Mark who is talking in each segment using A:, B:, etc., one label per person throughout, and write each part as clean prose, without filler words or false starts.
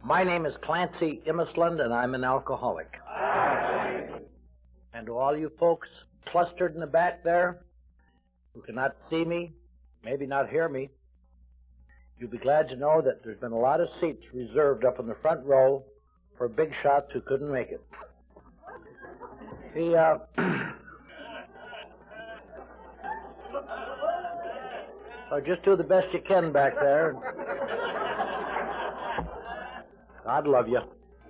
A: My name is Clancy Imisland, and I'm an alcoholic. And to all you folks clustered in the back there who cannot see me, maybe not hear me, you'll be glad to know that there's been a lot of seats reserved up in the front row for big shots who couldn't make it. Just do the best you can back there. God love you.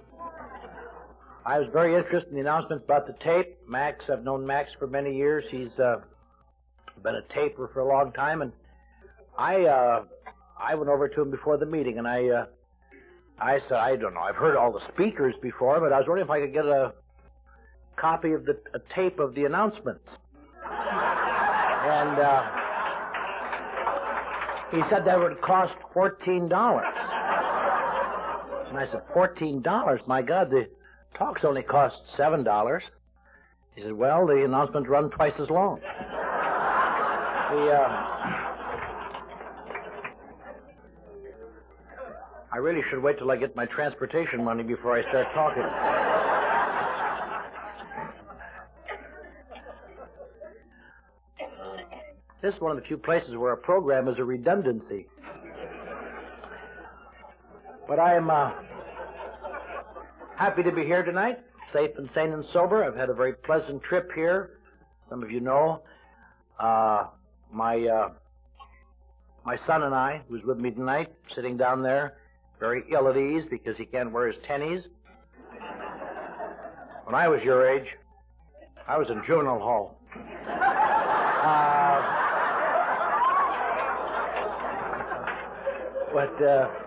A: I was very interested in the announcements about the tape. Max, I've known Max for many years. He's been a taper for a long time, and I went over to him before the meeting, and I said, I don't know, I've heard all the speakers before, but I was wondering if I could get a copy of a tape of the announcements. And he said that would cost $14. And I said, $14? My God, the talks only cost $7. He said, well, the announcements run twice as long. I really should wait till I get my transportation money before I start talking. This is one of the few places where a program is a redundancy. But I am happy to be here tonight, safe and sane and sober. I've had a very pleasant trip here. Some of you know. My son and I, who's with me tonight, sitting down there, very ill at ease because he can't wear his tennies. When I was your age, I was in juvenile hall. But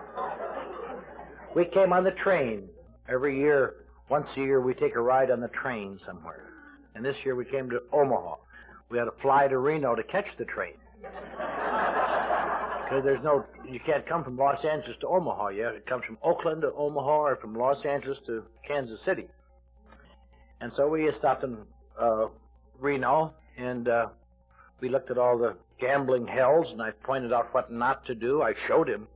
A: we came on the train. Every year, once a year, we take a ride on the train somewhere. And this year we came to Omaha. We had to fly to Reno to catch the train. Because you can't come from Los Angeles to Omaha. It comes from Oakland to Omaha or from Los Angeles to Kansas City. And so we stopped in Reno, and we looked at all the gambling hells, and I pointed out what not to do. I showed him.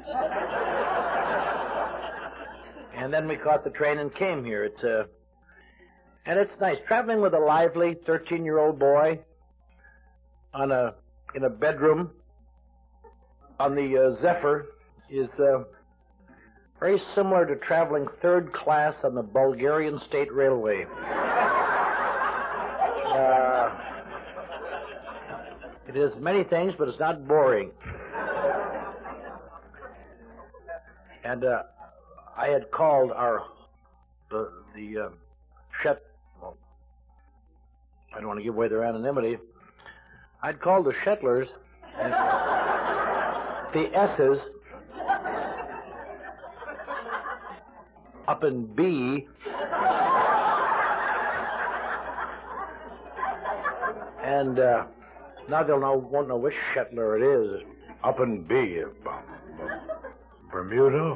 A: And then we caught the train and came here. And it's nice. Traveling with a lively 13-year-old boy in a bedroom on the Zephyr is very similar to traveling third class on the Bulgarian State Railway. It is many things, but it's not boring. And I had called the well, I don't want to give away their anonymity. I'd called the Shettlers, the S's, up in B, and now won't know which Shetler it is.
B: Up in B, Bermuda?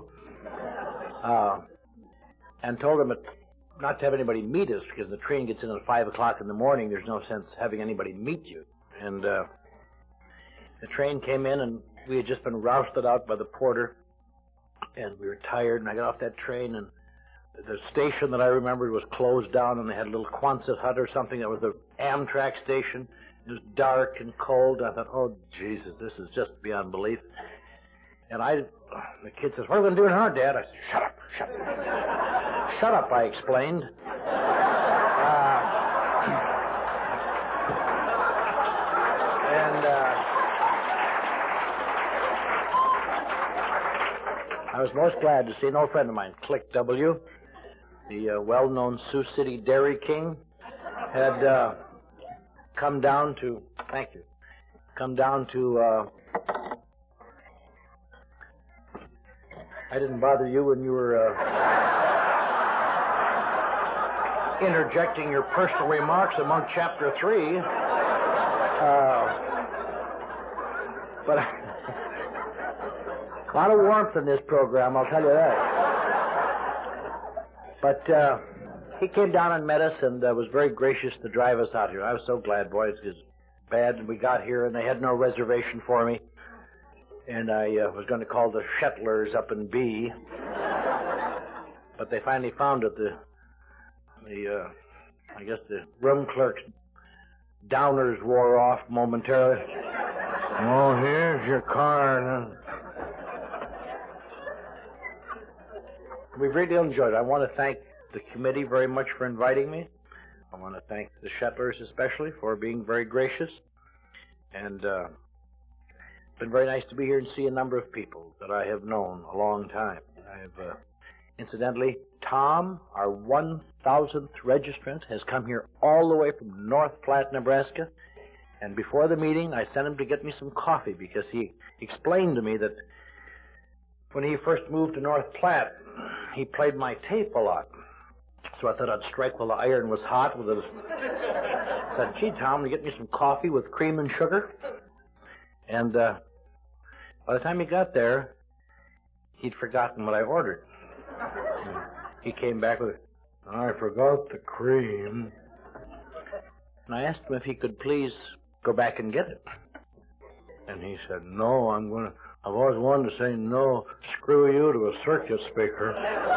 A: And told them not to have anybody meet us, because the train gets in at 5 o'clock in the morning. There's no sense having anybody meet you. And the train came in, and we had just been rousted out by the porter, and we were tired, and I got off that train, and the station that I remembered was closed down, and they had a little Quonset hut or something that was the Amtrak station. It was dark and cold. I thought, oh, Jesus, this is just beyond belief. And the kid says, what are we going to do now, Dad? I said, shut up. Shut up, I explained. I was most glad to see an old friend of mine, Click W., the well-known Sioux City Dairy King, had come down to I didn't bother you when you were interjecting your personal remarks among Chapter 3. But a lot of warmth in this program, I'll tell you that. But he came down and met us and was very gracious to drive us out here. I was so glad, boys. It was bad, and we got here, and they had no reservation for me. And I was going to call the Shettlers up in B. But they finally found it. I guess the room clerk's downers wore off momentarily. Oh, here's your card. We've really enjoyed it. I want to thank the committee very much for inviting me. I want to thank the Shettlers especially for being very gracious. And it's been very nice to be here and see a number of people that I have known a long time. Incidentally, Tom, our 1,000th registrant, has come here all the way from North Platte, Nebraska. And before the meeting, I sent him to get me some coffee because he explained to me that when he first moved to North Platte, he played my tape a lot. So I thought I'd strike while the iron was hot with it. I said, gee, Tom, will you get me some coffee with cream and sugar? And by the time he got there, he'd forgotten what I ordered. He came back with, I forgot the cream. And I asked him if he could please go back and get it. And he said, no, I've always wanted to say no, screw you to a circuit speaker.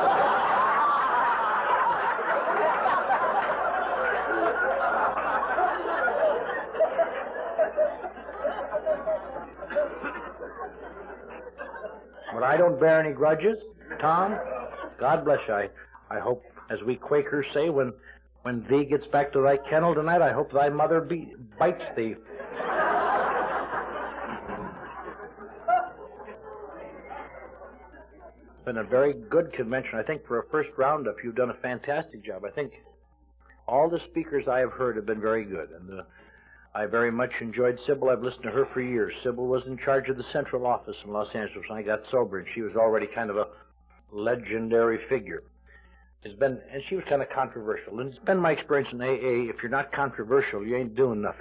A: But I don't bear any grudges, Tom. God bless you. I hope, as we Quakers say, when thee gets back to thy kennel tonight, I hope thy mother bites thee. It's been a very good convention. I think for a first roundup, you've done a fantastic job. I think all the speakers I have heard have been very good, and I very much enjoyed Sybil. I've listened to her for years. Sybil was in charge of the central office in Los Angeles when I got sober, and she was already kind of a legendary figure. And she was kind of controversial. And it's been my experience in AA, if you're not controversial, you ain't doing nothing.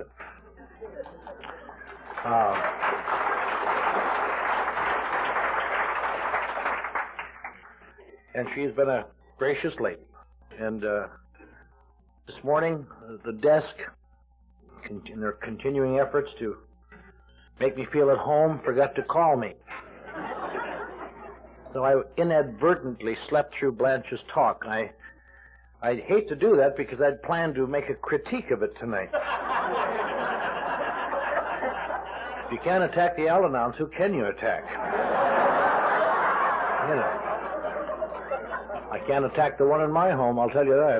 A: And she's been a gracious lady. And this morning, the desk, in their continuing efforts to make me feel at home, forgot to call me. So I inadvertently slept through Blanche's talk. I'd hate to do that because I'd planned to make a critique of it tonight. If you can't attack the Al-Anons, who can you attack? You know. I can't attack the one in my home, I'll tell you that.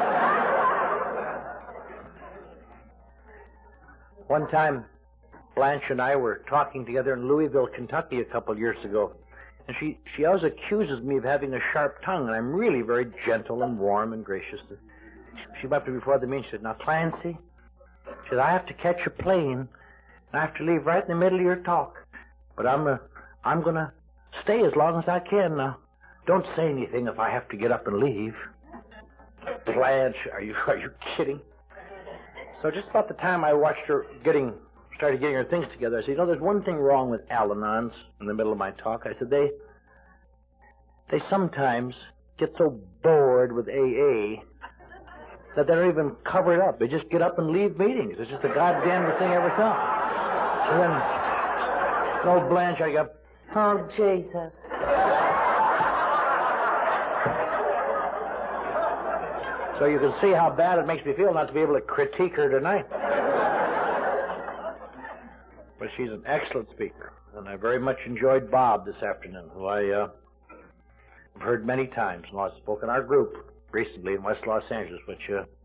A: One time, Blanche and I were talking together in Louisville, Kentucky a couple of years ago. And she always accuses me of having a sharp tongue, and I'm really very gentle and warm and gracious. She went up to me before the meeting. She said, now, Clancy, she said, I have to catch a plane, and I have to leave right in the middle of your talk. But I'm going to stay as long as I can now. Don't say anything if I have to get up and leave. Blanche, are you kidding? So just about the time I watched her started getting her things together, I said, there's one thing wrong with Al-Anons in the middle of my talk. I said, they sometimes get so bored with AA that they don't even cover it up. They just get up and leave meetings. It's just the goddamnedest thing ever saw. And then, old Blanche, I go, oh, Jesus. So you can see how bad it makes me feel not to be able to critique her tonight. But she's an excellent speaker, and I very much enjoyed Bob this afternoon, who I've heard many times. And I've spoken our group recently in West Los Angeles, which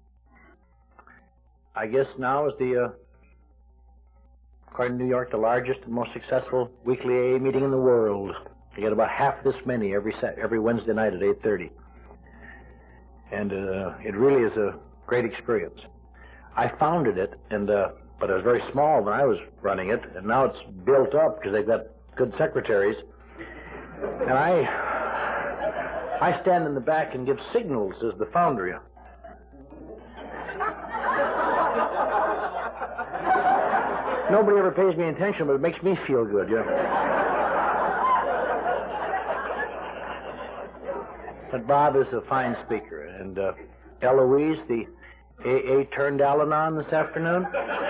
A: I guess now is according to New York, the largest and most successful weekly AA meeting in the world. You get about half this many every Wednesday night at 8:30. And it really is a great experience. I founded it, but it was very small when I was running it, and now it's built up because they've got good secretaries. And I stand in the back and give signals as the founder. Nobody ever pays me attention, but it makes me feel good, But Bob is a fine speaker, and Eloise, the AA turned Al-Anon this afternoon.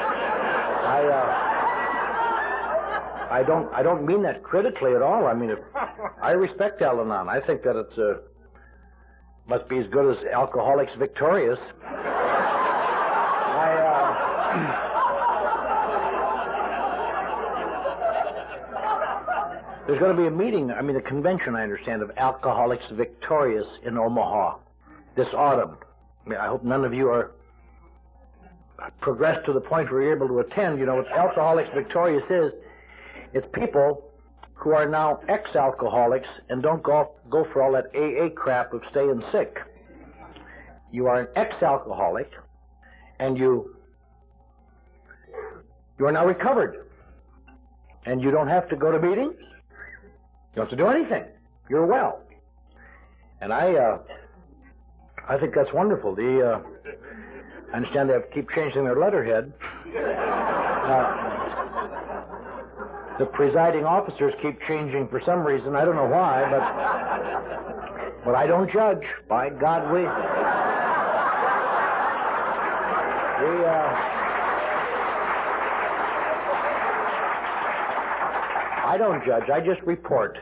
A: I don't mean that critically at all. I mean, I respect Al-Anon. I think that Must be as good as Alcoholics Victorious. There's going to be a meeting, a convention, I understand, of Alcoholics Victorious in Omaha this autumn. I hope none of you are progressed to the point where you're able to attend. You know what Alcoholics Victorious is? It's people who are now ex-alcoholics and don't go for all that AA crap of staying sick. You are an ex-alcoholic, and you are now recovered. And you don't have to go to meetings. You don't have to do anything. You're well. And I think that's wonderful. I understand they have to keep changing their letterhead. The presiding officers keep changing for some reason. I don't know why, but I don't judge. By God, I don't judge. I just report.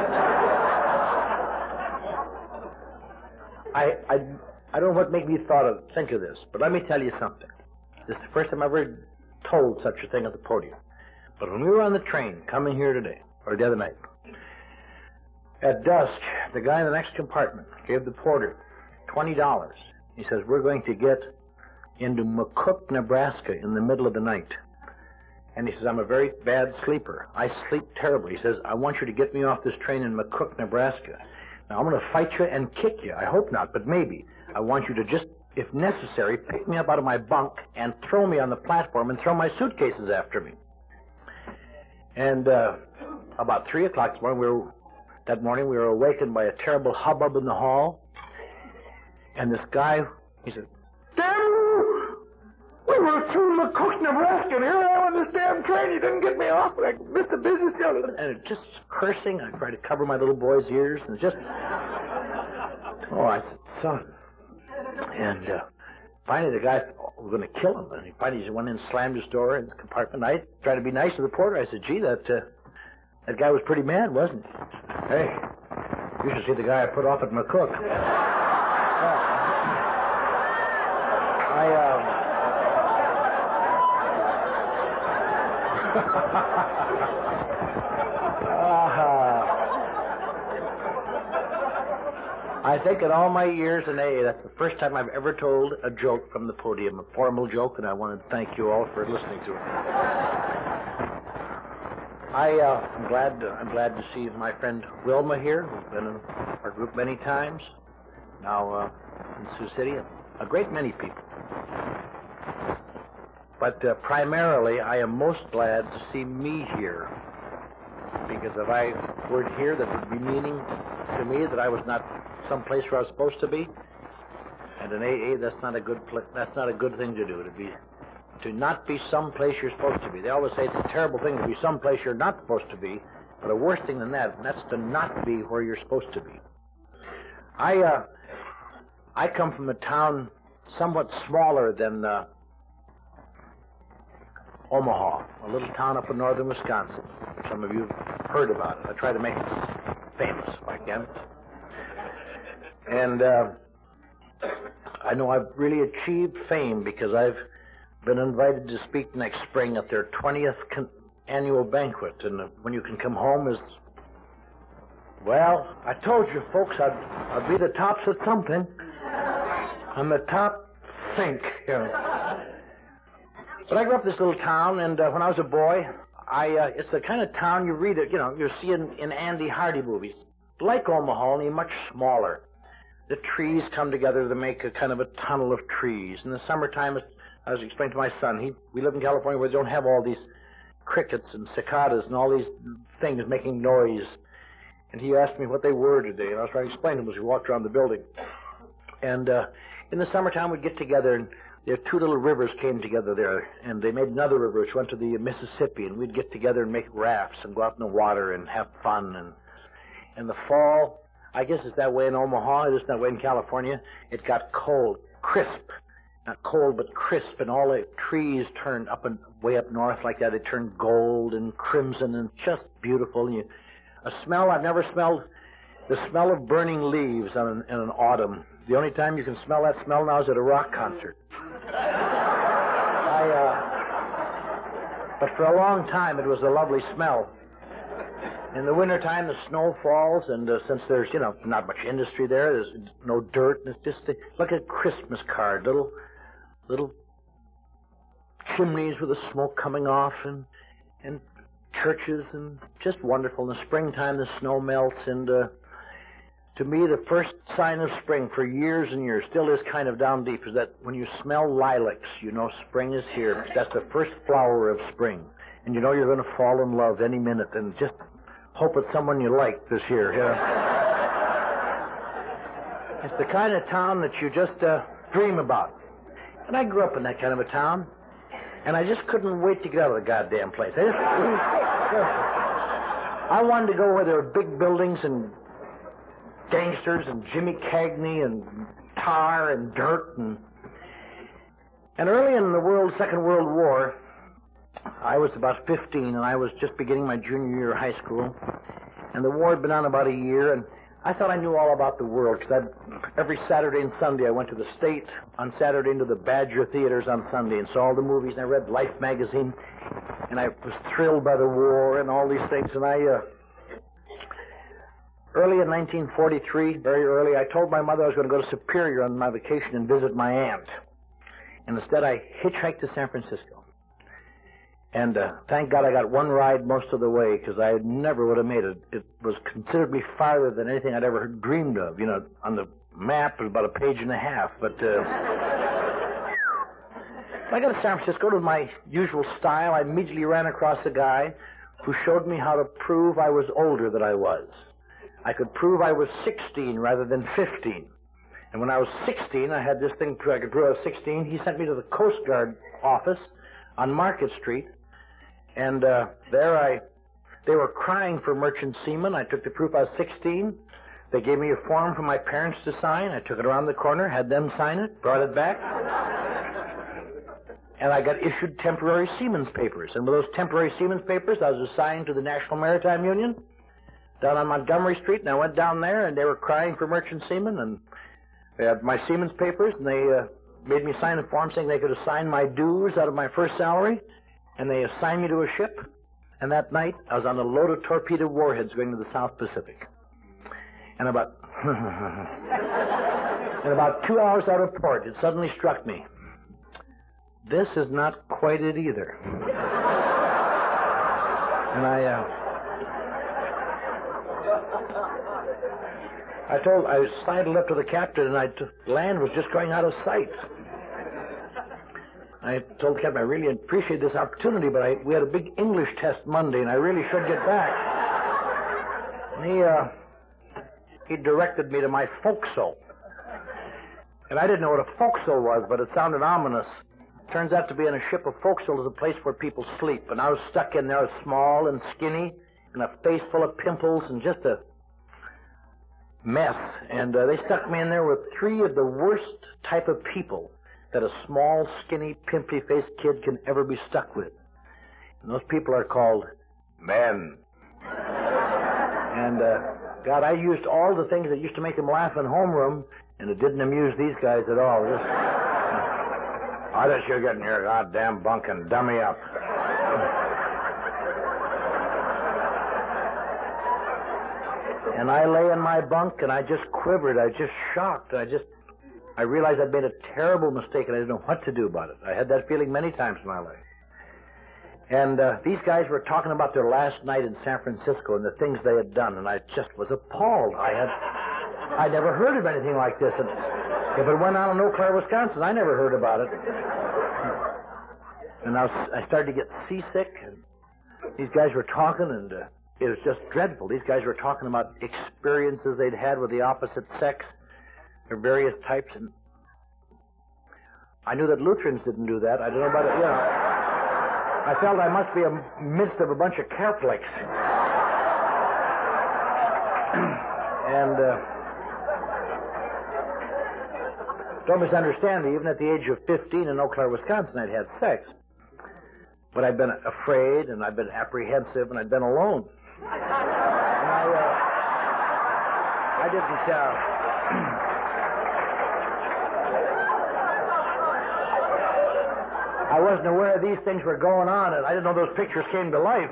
A: I don't know what made me think of this, but let me tell you something. This is the first time I ever told such a thing at the podium. But when we were on the train coming here today, or the other night, at dusk, the guy in the next compartment gave the porter $20. He says, we're going to get into McCook, Nebraska in the middle of the night. And he says, I'm a very bad sleeper. I sleep terribly. He says, I want you to get me off this train in McCook, Nebraska. Now, I'm going to fight you and kick you. I hope not, but maybe. I want you to just, if necessary, pick me up out of my bunk and throw me on the platform and throw my suitcases after me. And about 3 o'clock that morning, we were awakened by a terrible hubbub in the hall. And this guy, he said, damn you! We were through McCook, Nebraska, and here I am on this damn train. You didn't get me off. I missed the business. And it just cursing. I tried to cover my little boy's ears, and just... Oh, I said, son. And finally, the guy was going to kill him. And finally, he went in and slammed his door in the compartment. I tried to be nice to the porter. I said, gee, that guy was pretty mad, wasn't he? Hey, you should see the guy I put off at McCook. I think in all my years in AA, that's the first time I've ever told a joke from the podium, a formal joke, and I want to thank you all for listening to it. I'm glad to see my friend Wilma here, who's been in our group many times, now in Sioux City, a great many people. But primarily, I am most glad to see me here, because if I weren't here, that would be meaning to me that I was not someplace where I was supposed to be. And in AA, that's not a good thing to do. To not be someplace you're supposed to be. They always say it's a terrible thing to be someplace you're not supposed to be, but a worse thing than that, and that's to not be where you're supposed to be. I come from a town somewhat smaller than Omaha, a little town up in northern Wisconsin. Some of you have heard about it. I try to make it famous if I can. And I know I've really achieved fame because I've been invited to speak next spring at their 20th annual banquet. And when you can come home is, well, I told you folks I'd be the tops of something. I'm the top think, you know. But I grew up in this little town, and when I was a boy, it's the kind of town you read it, you see in Andy Hardy movies. Like Omaha, only much smaller. The trees come together to make a kind of a tunnel of trees. In the summertime, I was explaining to my son, we live in California where they don't have all these crickets and cicadas and all these things making noise. And he asked me what they were today, and I was trying to explain to him as we walked around the building. And in the summertime, we'd get together, and there two little rivers came together there, and they made another river which went to the Mississippi, and we'd get together and make rafts and go out in the water and have fun. And in the fall, I guess it's that way in Omaha, it isn't that way in California, it got cold, crisp. Not cold, but crisp, and all the trees turned up and way up north like that. They turned gold and crimson and just beautiful. And a smell I've never smelled The smell of burning leaves in an autumn. The only time you can smell that smell now is at a rock concert. But for a long time, it was a lovely smell. In the wintertime, the snow falls, and since there's, not much industry there's no dirt, and it's just like a Christmas card, little chimneys with the smoke coming off, and churches, and just wonderful. In the springtime, the snow melts, and to me, the first sign of spring for years and years, still is kind of down deep, is that when you smell lilacs, you know spring is here. That's the first flower of spring. And you know you're going to fall in love any minute, and just hope it's someone you like this year. It's the kind of town that you just dream about. And I grew up in that kind of a town, and I just couldn't wait to get out of the goddamn place. I wanted to go where there were big buildings and gangsters and Jimmy Cagney and tar and dirt. And early in the Second World War, I was about 15, and I was just beginning my junior year of high school. And the war had been on about a year, and I thought I knew all about the world, because every Saturday and Sunday I went to the State on Saturday, into the Badger theaters on Sunday, and saw all the movies, and I read Life magazine, and I was thrilled by the war and all these things. And early in 1943, very early, I told my mother I was going to go to Superior on my vacation and visit my aunt. And instead I hitchhiked to San Francisco. And thank God I got one ride most of the way, because I never would have made it. It was considerably farther than anything I'd ever dreamed of. On the map it was about a page and a half. But I got to San Francisco to my usual style. I immediately ran across a guy who showed me how to prove I was older than I was. I could prove I was 16 rather than 15. And when I was 16, I had this thing I could prove I was 16. He sent me to the Coast Guard office on Market Street. And they were crying for merchant seamen. I took the proof I was 16. They gave me a form for my parents to sign. I took it around the corner, had them sign it, brought it back. And I got issued temporary seaman's papers. And with those temporary seaman's papers, I was assigned to the National Maritime Union down on Montgomery Street, and I went down there, and they were crying for merchant seamen, and they had my seaman's papers, and they made me sign a form saying they could assign my dues out of my first salary, and they assigned me to a ship. And that night, I was on a load of torpedo warheads going to the South Pacific. And about 2 hours out of port, it suddenly struck me, this is not quite it either. And I sidled up to the captain, and land was just going out of sight. I told the captain I really appreciate this opportunity, but we had a big English test Monday, and I really should get back. And he directed me to my forecastle. And I didn't know what a forecastle was, but it sounded ominous. Turns out to be in a ship, a forecastle is a place where people sleep. And I was stuck in there, small and skinny, and a face full of pimples, and just a mess. And they stuck me in there with three of the worst type of people that a small, skinny, pimply-faced kid can ever be stuck with. And those people are called men. And, God, I used all the things that used to make them laugh in homeroom, and it didn't amuse these guys at all. I just you get in your goddamn bunk and dummy up. And I lay in my bunk, and I just quivered. I was just shocked. I realized I'd made a terrible mistake, and I didn't know what to do about it. I had that feeling many times in my life. And these guys were talking about their last night in San Francisco and the things they had done, and I just was appalled. I'd never heard of anything like this. And if it went on in Eau Claire, Wisconsin, I never heard about it. And I started to get seasick, and these guys were talking, and it was just dreadful. These guys were talking about experiences they'd had with the opposite sex, their various types, and I knew that Lutherans didn't do that. I don't know about it, I felt I must be amidst of a bunch of Catholics. And don't misunderstand me, even at the age of 15 in Eau Claire, Wisconsin, I'd had sex. But I'd been afraid, and I'd been apprehensive, and I'd been alone. And I didn't, I wasn't aware these things were going on, and I didn't know those pictures came to life,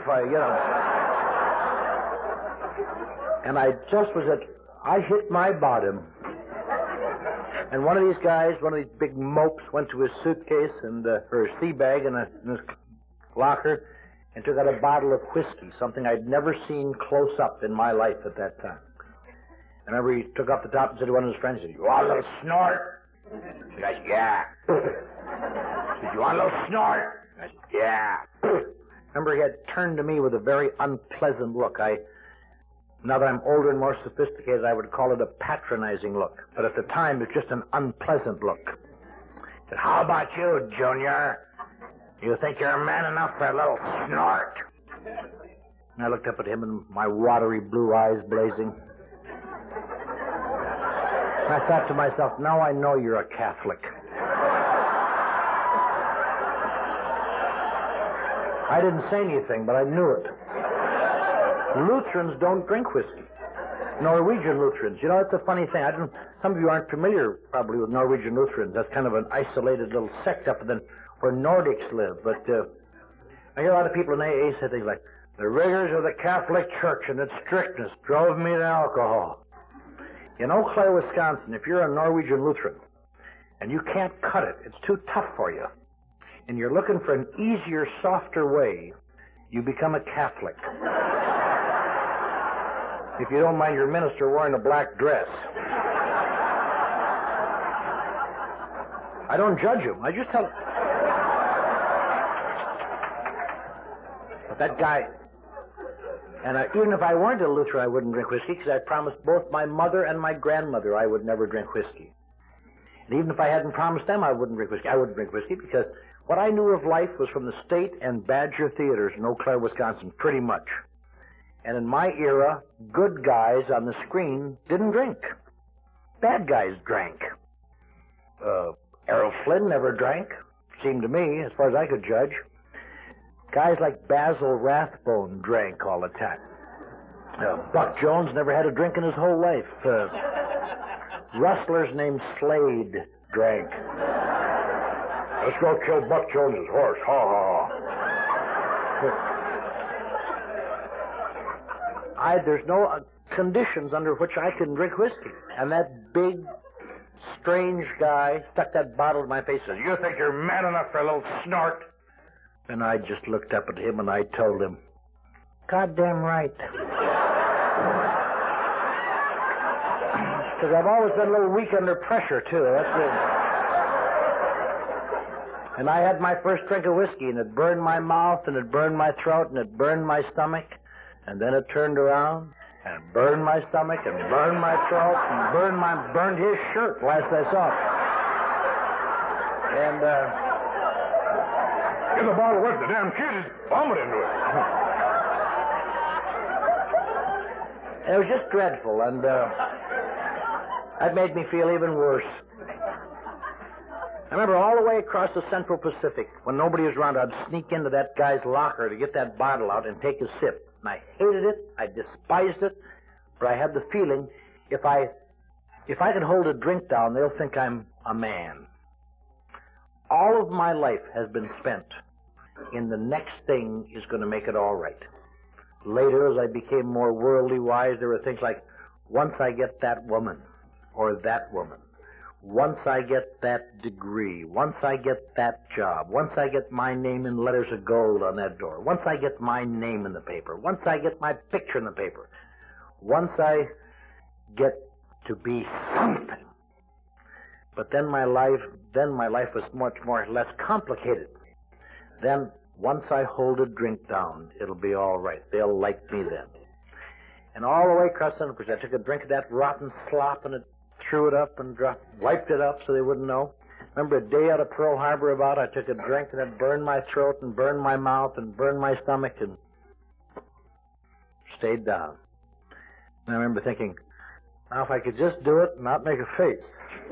A: And I hit my bottom. And one of these guys, one of these big mopes, went to his suitcase or his sea bag in his locker and took out a bottle of whiskey, something I'd never seen close up in my life at that time. I remember he took off the top and said to one of his friends, he said, "You want a little snort?" The guy said, "Yeah." He said, "You want a little snort?" I said, "Yeah." Remember, he had turned to me with a very unpleasant look. Now that I'm older and more sophisticated, I would call it a patronizing look. But at the time, it was just an unpleasant look. He said, "How about you, Junior? You think you're a man enough for a little snort?" And I looked up at him and my watery blue eyes blazing. And I thought to myself, now I know you're a Catholic. I didn't say anything, but I knew it. Lutherans don't drink whiskey. Norwegian Lutherans. You know, it's a funny thing. Some of you aren't familiar probably with Norwegian Lutherans. That's kind of an isolated little sect up in where Nordics live. But I hear a lot of people in AA say things like, "The rigors of the Catholic Church and its strictness drove me to alcohol." In Eau Claire, Wisconsin, if you're a Norwegian Lutheran and you can't cut it, it's too tough for you, and you're looking for an easier, softer way, you become a Catholic. If you don't mind your minister wearing a black dress. I don't judge him. I just tell him. But that guy, and even if I weren't a Lutheran, I wouldn't drink whiskey because I promised both my mother and my grandmother I would never drink whiskey. And even if I hadn't promised them I wouldn't drink whiskey, I wouldn't drink whiskey because what I knew of life was from the State and Badger theaters in Eau Claire, Wisconsin, pretty much. And in my era, good guys on the screen didn't drink. Bad guys drank. Errol Flynn never drank, seemed to me, as far as I could judge. Guys like Basil Rathbone drank all the time. Buck Jones never had a drink in his whole life. Rustlers named Slade drank. "Let's go kill Buck Jones's horse. Ha, ha, ha." There's no conditions under which I can drink whiskey. And that big, strange guy stuck that bottle in my face and said, "You think you're man enough for a little snort?" And I just looked up at him and I told him, "Goddamn right." Because I've always been a little weak under pressure, too. That's it. And I had my first drink of whiskey, and it burned my mouth, and it burned my throat, and it burned my stomach. And then it turned around, and burned my stomach, and burned my throat, and burned his shirt last I saw it. And, get the bottle away from the damn kid, just vomit into it. It was just dreadful, and that made me feel even worse. I remember all the way across the Central Pacific, when nobody was around, I'd sneak into that guy's locker to get that bottle out and take a sip. And I hated it, I despised it, but I had the feeling if I can hold a drink down, they'll think I'm a man. All of my life has been spent in the next thing is going to make it all right. Later, as I became more worldly wise, there were things like, once I get that woman, or that woman, once I get that degree, once I get that job, once I get my name in letters of gold on that door, once I get my name in the paper, once I get my picture in the paper, once I get to be something. But then my life was much less complicated. Then, once I hold a drink down, it'll be all right. They'll like me then. And all the way across the country, I took a drink of that rotten slop and threw it up and wiped it up so they wouldn't know. Remember a day out of Pearl Harbor I took a drink and it burned my throat and burned my mouth and burned my stomach and stayed down. And I remember thinking, now if I could just do it and not make a face.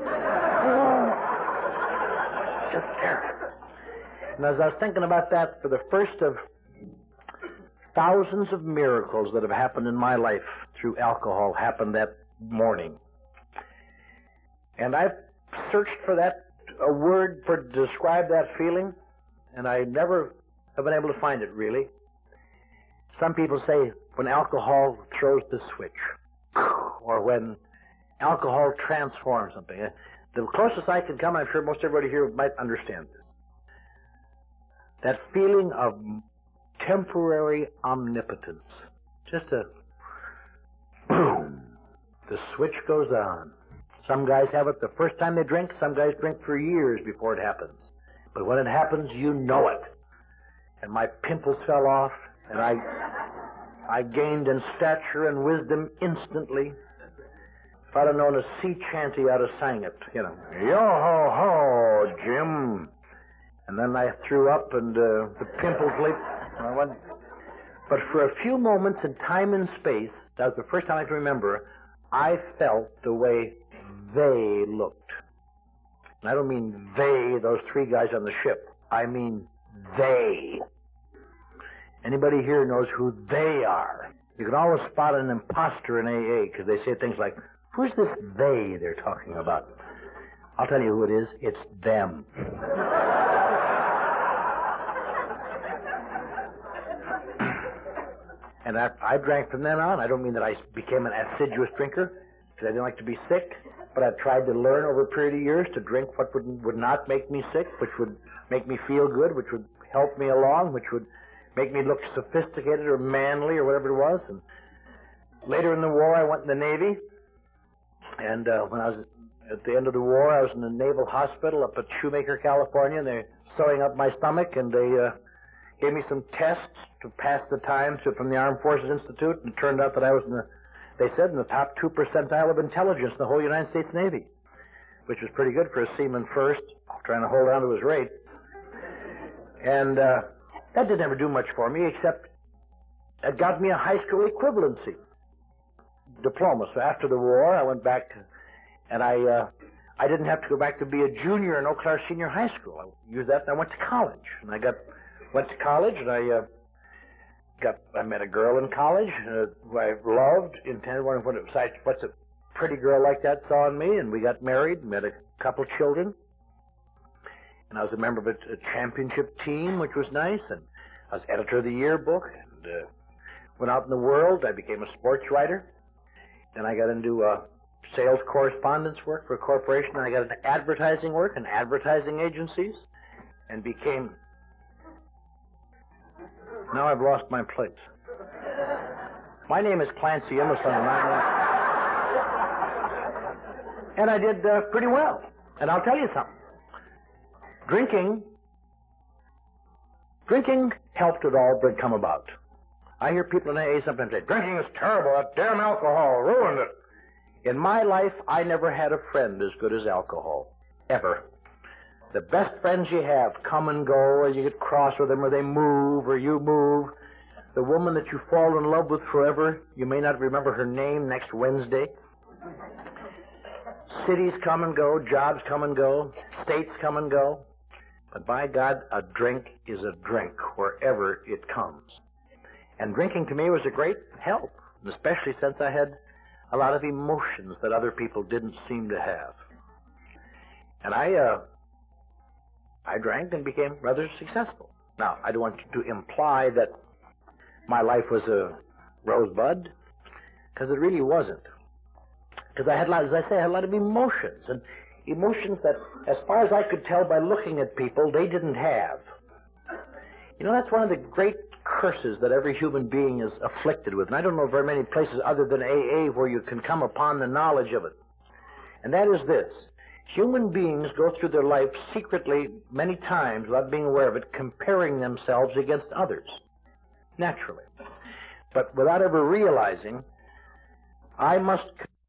A: Just terrible. And as I was thinking about that, for the first of thousands of miracles that have happened in my life through alcohol happened that morning. And I've searched for a word to describe that feeling, and I never have been able to find it, really. Some people say when alcohol throws the switch, or when alcohol transforms something. The closest I can come, I'm sure most everybody here might understand this. That feeling of temporary omnipotence. Just a boom. The switch goes on. Some guys have it the first time they drink. Some guys drink for years before it happens. But when it happens, you know it. And my pimples fell off, and I gained in stature and wisdom instantly. If I'd have known a sea chanty, I'd have sang it, Yo-ho-ho, Jim. And then I threw up, and the pimples leaped. But for a few moments in time and space, that was the first time I can remember, I felt the way they looked. And I don't mean they, those three guys on the ship. I mean they. Anybody here knows who they are. You can always spot an imposter in AA because they say things like, who's this they they're talking about? I'll tell you who it is. It's them. And I drank from then on. I don't mean that I became an assiduous drinker because I didn't like to be sick, but I tried to learn over a period of years to drink what would not make me sick, which would make me feel good, which would help me along, which would make me look sophisticated or manly or whatever it was. And later in the war, I went in the Navy. And when I was at the end of the war, I was in the Naval Hospital up at Shoemaker, California, and they're sewing up my stomach, and they gave me some tests to pass the time from the Armed Forces Institute, and it turned out that I was in the top 2 percentile of intelligence in the whole United States Navy, which was pretty good for a seaman first, trying to hold on to his rate. And that didn't ever do much for me, except it got me a high school equivalency diploma. So after the war, I went back, and I didn't have to go back to be a junior in Eau Claire Senior High School. I used that, and I went to college. And went to college, and I met a girl in college who I loved, intended what's a pretty girl like that saw in me, and we got married, met a couple children, and I was a member of a championship team, which was nice, and I was editor of the yearbook, and went out in the world. I became a sports writer. Then I got into sales correspondence work for a corporation, and I got into advertising work and advertising agencies, and became... Now I've lost my place. My name is Clancy Emerson, and I did pretty well. And I'll tell you something. Drinking helped it all to come about. I hear people in AA sometimes say, drinking is terrible, that damn alcohol ruined it. In my life, I never had a friend as good as alcohol. Ever. The best friends you have come and go, or you get cross with them, or they move, or you move. The woman that you fall in love with forever, you may not remember her name next Wednesday. Cities come and go, jobs come and go, states come and go. But by God, a drink is a drink wherever it comes. And drinking to me was a great help, especially since I had a lot of emotions that other people didn't seem to have. And I drank and became rather successful. Now, I don't want to imply that my life was a rosebud, because it really wasn't. Because I had, as I say, I had a lot of emotions, and emotions that, as far as I could tell by looking at people, they didn't have. You know, that's one of the great curses that every human being is afflicted with, and I don't know very many places other than AA where you can come upon the knowledge of it. And that is this. Human beings go through their life secretly, many times, without being aware of it, comparing themselves against others. Naturally. But without ever realizing, I must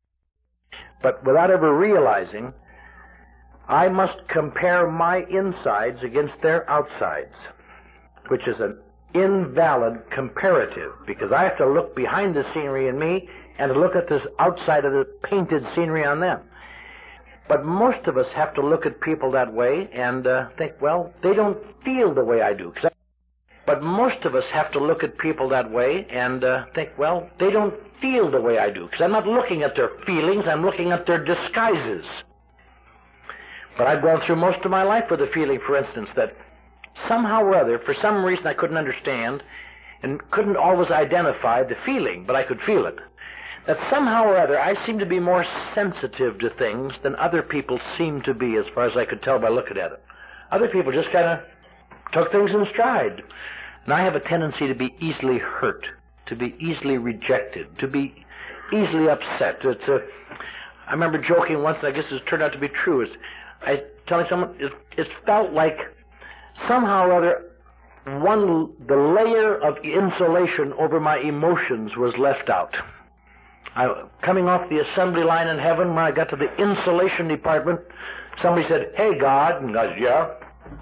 A: compare my insides against their outsides, which is an invalid comparative, because I have to look behind the scenery in me and look at this outside of the painted scenery on them. But most of us have to look at people that way and think, well, they don't feel the way I do. But most of us have to look at people that way and think, well, they don't feel the way I do, because I'm not looking at their feelings, I'm looking at their disguises. But I've gone through most of my life with a feeling, for instance, that somehow or other, for some reason I couldn't understand, and couldn't always identify the feeling, but I could feel it, that somehow or other I seem to be more sensitive to things than other people seem to be, as far as I could tell by looking at it. Other people just kind of took things in stride. And I have a tendency to be easily hurt, to be easily rejected, to be easily upset. I remember joking once, and I guess it's turned out to be true. I telling someone, it felt like somehow or other the layer of insulation over my emotions was left out. Coming off the assembly line in heaven, when I got to the insulation department, somebody said, "Hey, God," and I said, "Yeah."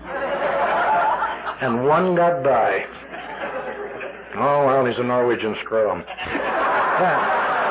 A: And one got by. "Oh, well, he's a Norwegian scrum." Yeah.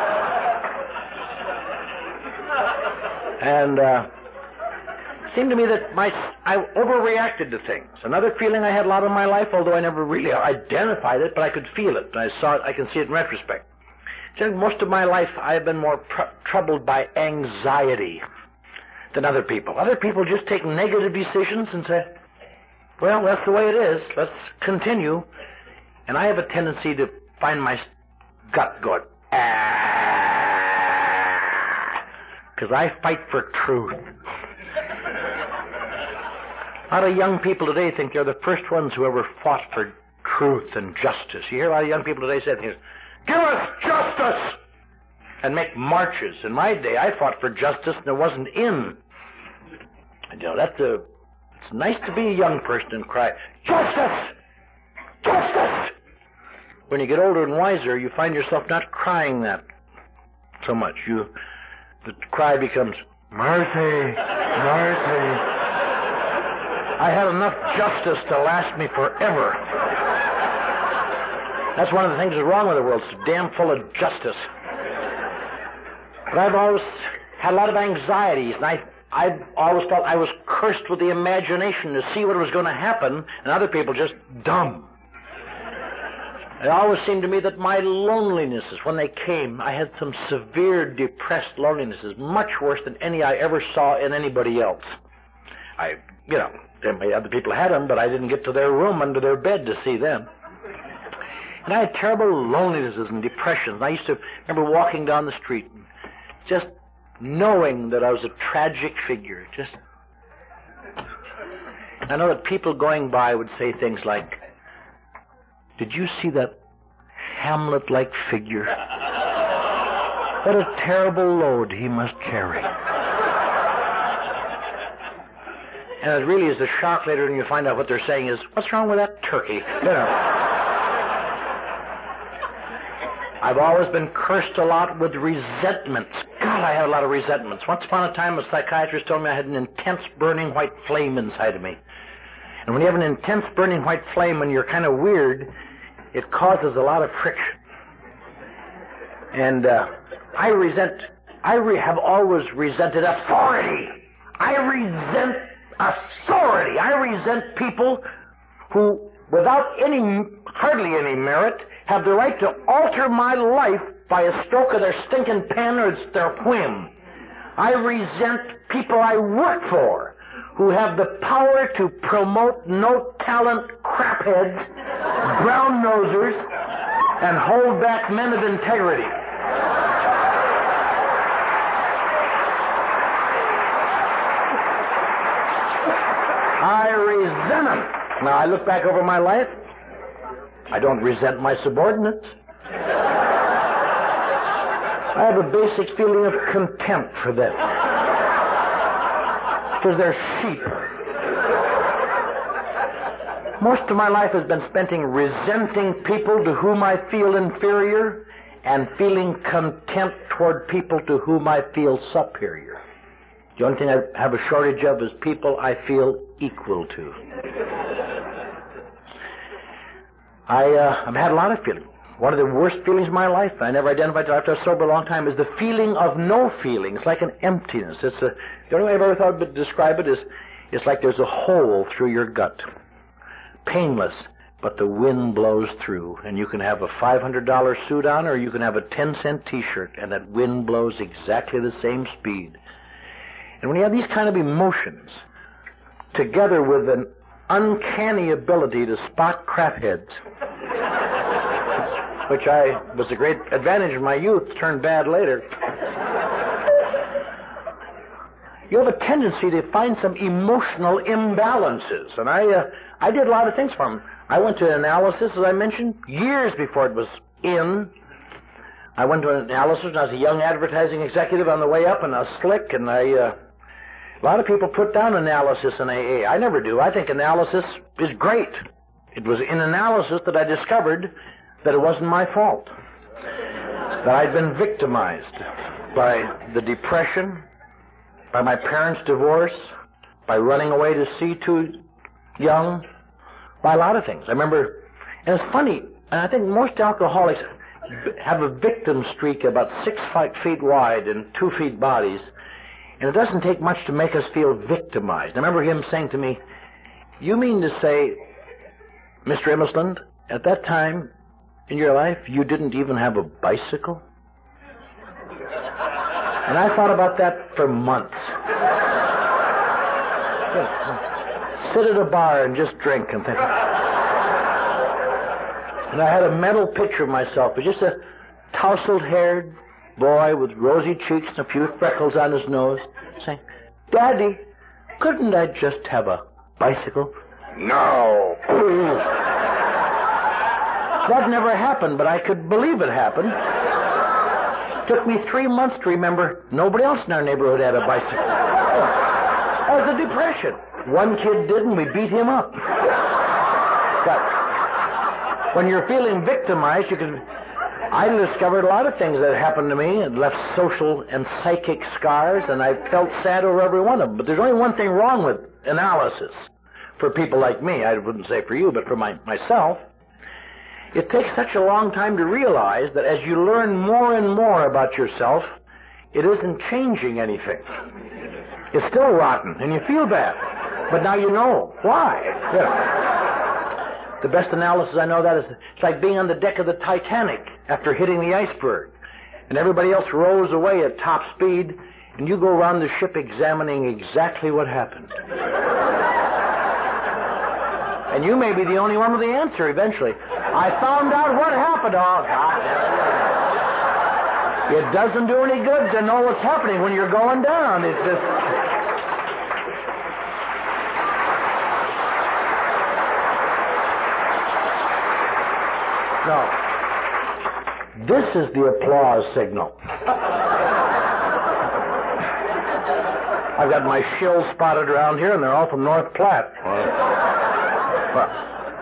A: And it seemed to me that I overreacted to things. Another feeling I had a lot in my life, although I never really identified it, but I could feel it. I saw it. I can see it in retrospect. Most of my life, I have been more troubled by anxiety than other people. Other people just take negative decisions and say, "Well, that's the way it is. Let's continue." And I have a tendency to find my gut going, because I fight for truth. A lot of young people today think they're the first ones who ever fought for truth and justice. You hear a lot of young people today say things, "Give us justice!" and make marches. In my day, I fought for justice and it wasn't in. And, it's nice to be a young person and cry, "Justice! Justice!" When you get older and wiser, you find yourself not crying that so much. The cry becomes, "Mercy! Mercy!" I had enough justice to last me forever. That's one of the things that's wrong with the world. It's damn full of justice. But I've always had a lot of anxieties, and I've always felt I was cursed with the imagination to see what was going to happen, and other people just dumb. It always seemed to me that my lonelinesses, when they came, I had some severe depressed lonelinesses, much worse than any I ever saw in anybody else. Other people had them, but I didn't get to their room under their bed to see them. And I had terrible lonelinesses and depressions. I used to remember walking down the street and just knowing that I was a tragic figure. I know that people going by would say things like, "Did you see that Hamlet-like figure? What a terrible load he must carry." And it really is a shock later when you find out what they're saying is, "What's wrong with that turkey?" I've always been cursed a lot with resentments. God, I had a lot of resentments. Once upon a time, a psychiatrist told me I had an intense burning white flame inside of me. And when you have an intense burning white flame and you're kind of weird, it causes a lot of friction. And I have always resented authority. I resent authority. I resent people who, without hardly any merit, have the right to alter my life by a stroke of their stinking pen or their whim. I resent people I work for who have the power to promote no-talent crapheads, brown-nosers, and hold back men of integrity. I resent them. Now, I look back over my life. I don't resent my subordinates. I have a basic feeling of contempt for them. Because they're sheep. Most of my life has been spent in resenting people to whom I feel inferior and feeling contempt toward people to whom I feel superior. The only thing I have a shortage of is people I feel equal to. I've had a lot of feelings. One of the worst feelings of my life, I never identified till after I was sober a long time, is the feeling of no feeling. It's like an emptiness. The only way I've ever thought to describe it is it's like there's a hole through your gut. Painless, but the wind blows through, and you can have a $500 suit on, or you can have a 10-cent T-shirt, and that wind blows exactly the same speed. And when you have these kind of emotions, together with an uncanny ability to spot crapheads, which was a great advantage in my youth, turned bad later, you have a tendency to find some emotional imbalances. And I did a lot of things for them. I went to analysis, as I mentioned, years before it was in. I went to an analysis when I was a young advertising executive on the way up, and I was slick, and a lot of people put down analysis in AA. I never do. I think analysis is great. It was in analysis that I discovered that it wasn't my fault, that I'd been victimized by the depression, by my parents' divorce, by running away to sea too young, by a lot of things. I remember, and it's funny, and I think most alcoholics have a victim streak about 6 feet wide and 2 feet bodies, and it doesn't take much to make us feel victimized. I remember him saying to me, "You mean to say, Mr. Immisland, at that time in your life, you didn't even have a bicycle?" And I thought about that for months. Sit at a bar and just drink and think. And I had a mental picture of myself as just a tousled-haired boy with rosy cheeks and a few freckles on his nose, saying, "Daddy, couldn't I just have a bicycle?" "No." That never happened, but I could believe it happened. It took me 3 months to remember nobody else in our neighborhood had a bicycle. That was a depression. One kid did, and we beat him up. But when you're feeling victimized, I discovered a lot of things that happened to me and left social and psychic scars, and I felt sad over every one of them. But there's only one thing wrong with analysis for people like me. I wouldn't say for you, but for myself. It takes such a long time to realize that as you learn more and more about yourself, it isn't changing anything. It's still rotten, and you feel bad. But now you know why. Yeah. The best analysis I know that is, it's like being on the deck of the Titanic after hitting the iceberg, and everybody else rows away at top speed, and you go around the ship examining exactly what happened. And you may be the only one with the answer eventually. I found out what happened. Oh, God. It doesn't do any good to know what's happening when you're going down. It's just... No. This is the applause signal. I've got my shills spotted around here, and they're all from North Platte. Well,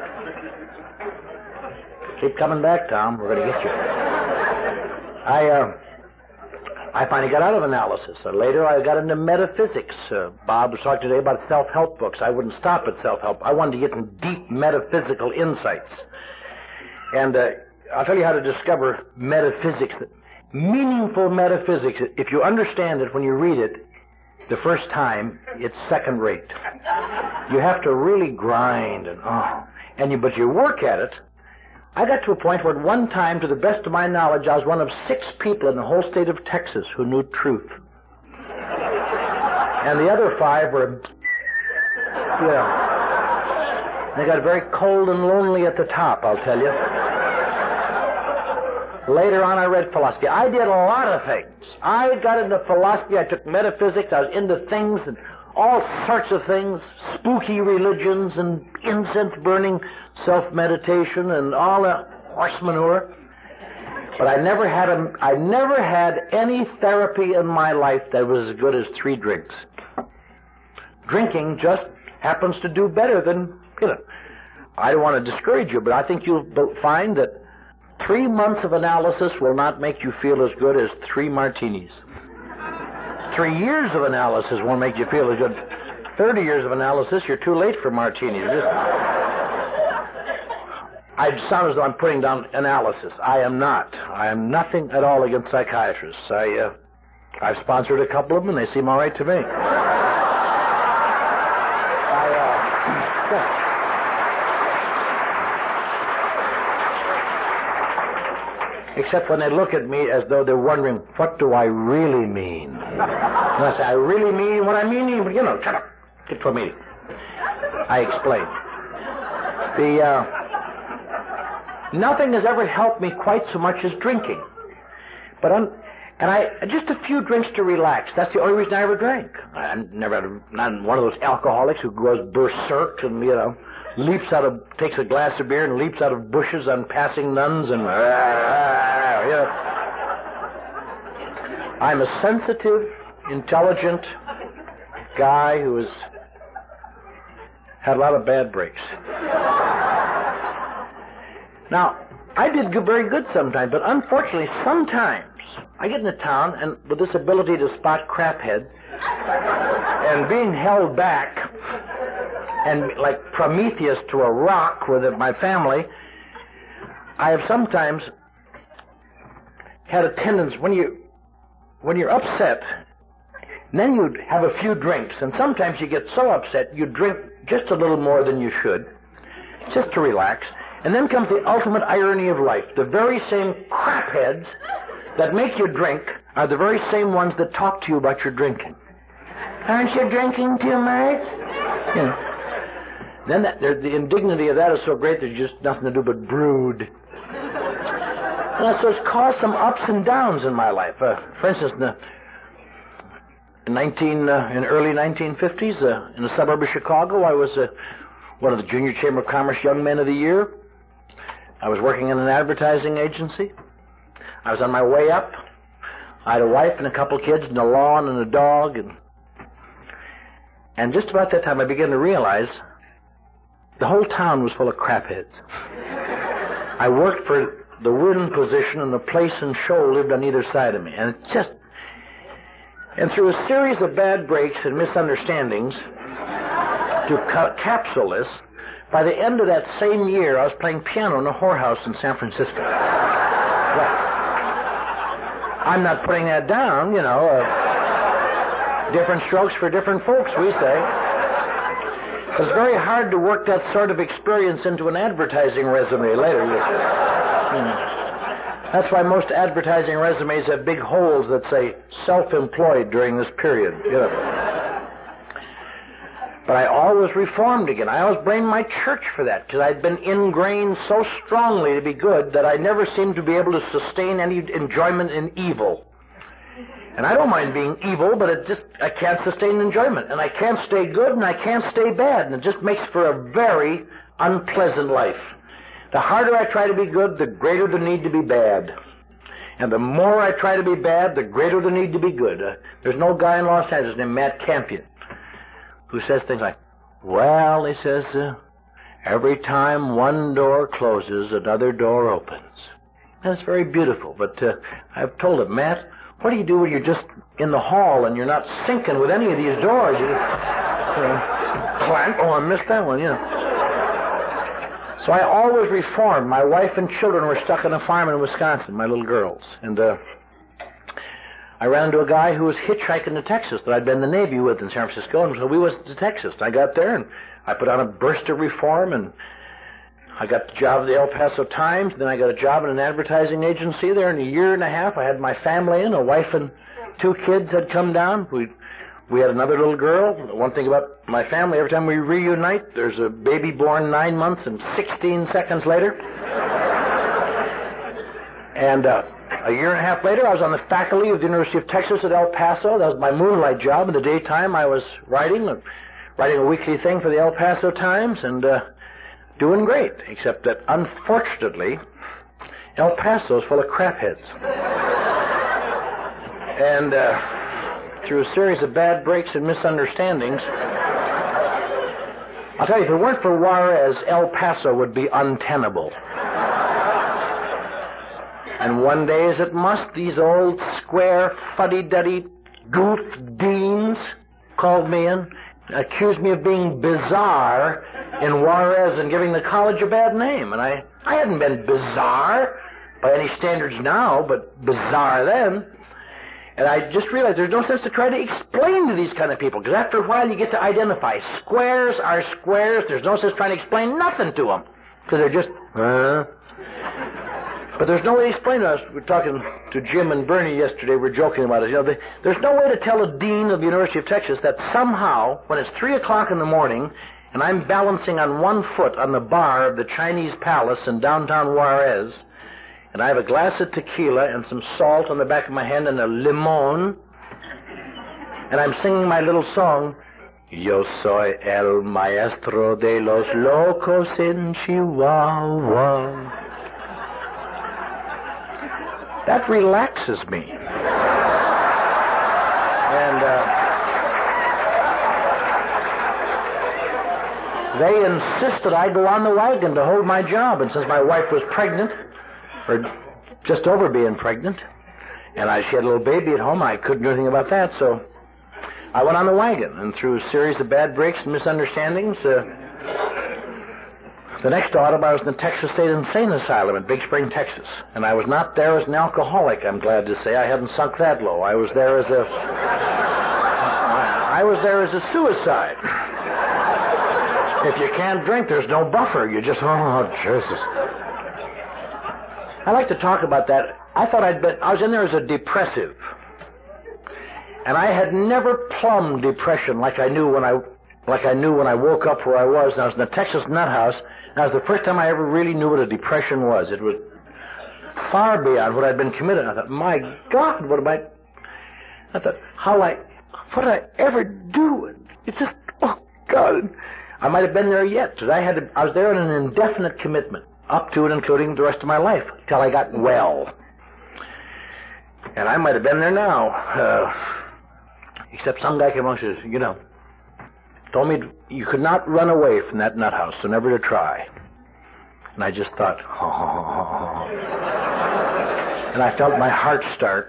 A: keep coming back, Tom. We're going to get you. I finally got out of analysis. Later, I got into metaphysics. Bob was talking today about self-help books. I wouldn't stop at self-help. I wanted to get some deep metaphysical insights. And I'll tell you how to discover metaphysics, meaningful metaphysics. If you understand it when you read it the first time, it's second rate. You have to really grind but you work at it. I got to a point where at one time, to the best of my knowledge, I was one of 6 people in the whole state of Texas who knew truth. And the other 5 were, they got very cold and lonely at the top, I'll tell you. Later on, I read philosophy. I did a lot of things. I got into philosophy. I took metaphysics. I was into things and all sorts of things, spooky religions and incense burning, self-meditation and all that horse manure. But I never had any therapy in my life that was as good as 3 drinks. Drinking just happens to do better than, I don't want to discourage you, but I think you'll find that 3 months of analysis will not make you feel as good as 3 martinis. 3 years of analysis won't make you feel as good. 30 years of analysis, you're too late for martinis. I sound as though I'm putting down analysis. I am not. I am nothing at all against psychiatrists. I've sponsored a couple of them, and they seem all right to me. except when they look at me as though they're wondering, what do I really mean? And I say, I really mean what I mean, you know, shut up, get to a meeting. I explain. Nothing has ever helped me quite so much as drinking. But just a few drinks to relax. That's the only reason I ever drank. I'm not one of those alcoholics who goes berserk and, you know, takes a glass of beer and leaps out of bushes on passing nuns and, I'm a sensitive, intelligent guy who has had a lot of bad breaks. Now, I did very good sometimes, but unfortunately, sometimes I get into town and with this ability to spot crapheads and being held back and like Prometheus to a rock with my family, I have sometimes had a tendency when you're upset, then you have a few drinks, and sometimes you get so upset you drink just a little more than you should, just to relax. And then comes the ultimate irony of life. The very same crapheads that make you drink are the very same ones that talk to you about your drinking. Aren't you drinking too much? You know. Then the indignity of that is so great there's just nothing to do but brood. And so it's caused some ups and downs in my life. For instance, in early 1950s, in the suburb of Chicago, I was one of the Junior Chamber of Commerce Young Men of the Year. I was working in an advertising agency. I was on my way up. I had a wife and a couple kids and a lawn and a dog. And just about that time I began to realize the whole town was full of crapheads. I worked for the win position and the place and show lived on either side of me. And through a series of bad breaks and misunderstandings, to capsule this, by the end of that same year, I was playing piano in a whorehouse in San Francisco. Right. I'm not putting that down, you know. Different strokes for different folks, we say. It's very hard to work that sort of experience into an advertising resume later. That's why most advertising resumes have big holes that say self-employed during this period. You know. But I always reformed again. I always blamed my church for that, because I'd been ingrained so strongly to be good that I never seemed to be able to sustain any enjoyment in evil. And I don't mind being evil, but I can't sustain enjoyment. And I can't stay good, and I can't stay bad. And it just makes for a very unpleasant life. The harder I try to be good, the greater the need to be bad. And the more I try to be bad, the greater the need to be good. There's no guy in Los Angeles named Matt Campion who says things like, well, he says, every time one door closes, another door opens. That's very beautiful, but I've told him, Matt, what do you do when you're just in the hall and you're not syncing with any of these doors? You clank, oh, I missed that one, you know. So I always reformed. My wife and children were stuck on a farm in Wisconsin, my little girls, and I ran into a guy who was hitchhiking to Texas that I'd been in the Navy with in San Francisco, and so we went to Texas. I got there, and I put on a burst of reform, and I got the job at the El Paso Times, then I got a job in an advertising agency there. In a year and a half, I had my family in. A wife and 2 kids had come down. We had another little girl. One thing about my family, every time we reunite, there's a baby born 9 months and 16 seconds later. And a year and a half later, I was on the faculty of the University of Texas at El Paso. That was my moonlight job. In the daytime, I was writing a weekly thing for the El Paso Times, and doing great, except that, unfortunately, El Paso is full of crapheads. And through a series of bad breaks and misunderstandings, I'll tell you, if it weren't for Juarez, El Paso would be untenable. And one day, as it must, these old square, fuddy-duddy, goof deans called me in, accused me of being bizarre in Juarez and giving the college a bad name. And I hadn't been bizarre by any standards now, but bizarre then. And I just realized there's no sense to try to explain to these kind of people, because after a while you get to identify. Squares are squares. There's no sense trying to explain nothing to them, because they're just, But there's no way to explain to us. We were talking to Jim and Bernie yesterday. We were joking about it. You know, there's no way to tell a dean of the University of Texas that somehow, when it's 3 o'clock in the morning, and I'm balancing on one foot on the bar of the Chinese Palace in downtown Juarez, and I have a glass of tequila and some salt on the back of my hand and a limon, and I'm singing my little song, Yo soy el maestro de los locos en Chihuahua. That relaxes me. And they insisted I go on the wagon to hold my job. And since my wife was pregnant, or just over being pregnant, and she had a little baby at home, I couldn't do anything about that, so I went on the wagon. And through a series of bad breaks and misunderstandings, the next autumn, I was in the Texas State Insane Asylum in Big Spring, Texas. And I was not there as an alcoholic, I'm glad to say. I hadn't sunk that low. I was there as a suicide. If you can't drink, there's no buffer. You just, oh, Jesus. I like to talk about that. I was in there as a depressive. And I had never plumbed depression like I knew when I woke up where I was. And I was in the Texas Nut House. And that was the first time I ever really knew what a depression was. It was far beyond what I'd been committed. I thought, my God, what did I ever do? It's just, oh God. I might have been there yet, because I was there on an indefinite commitment, up to and including the rest of my life, till I got well. And I might have been there now, except some guy came along and says, you know, told me you could not run away from that nut house, so never to try. And I just thought, oh. And I felt my heart start.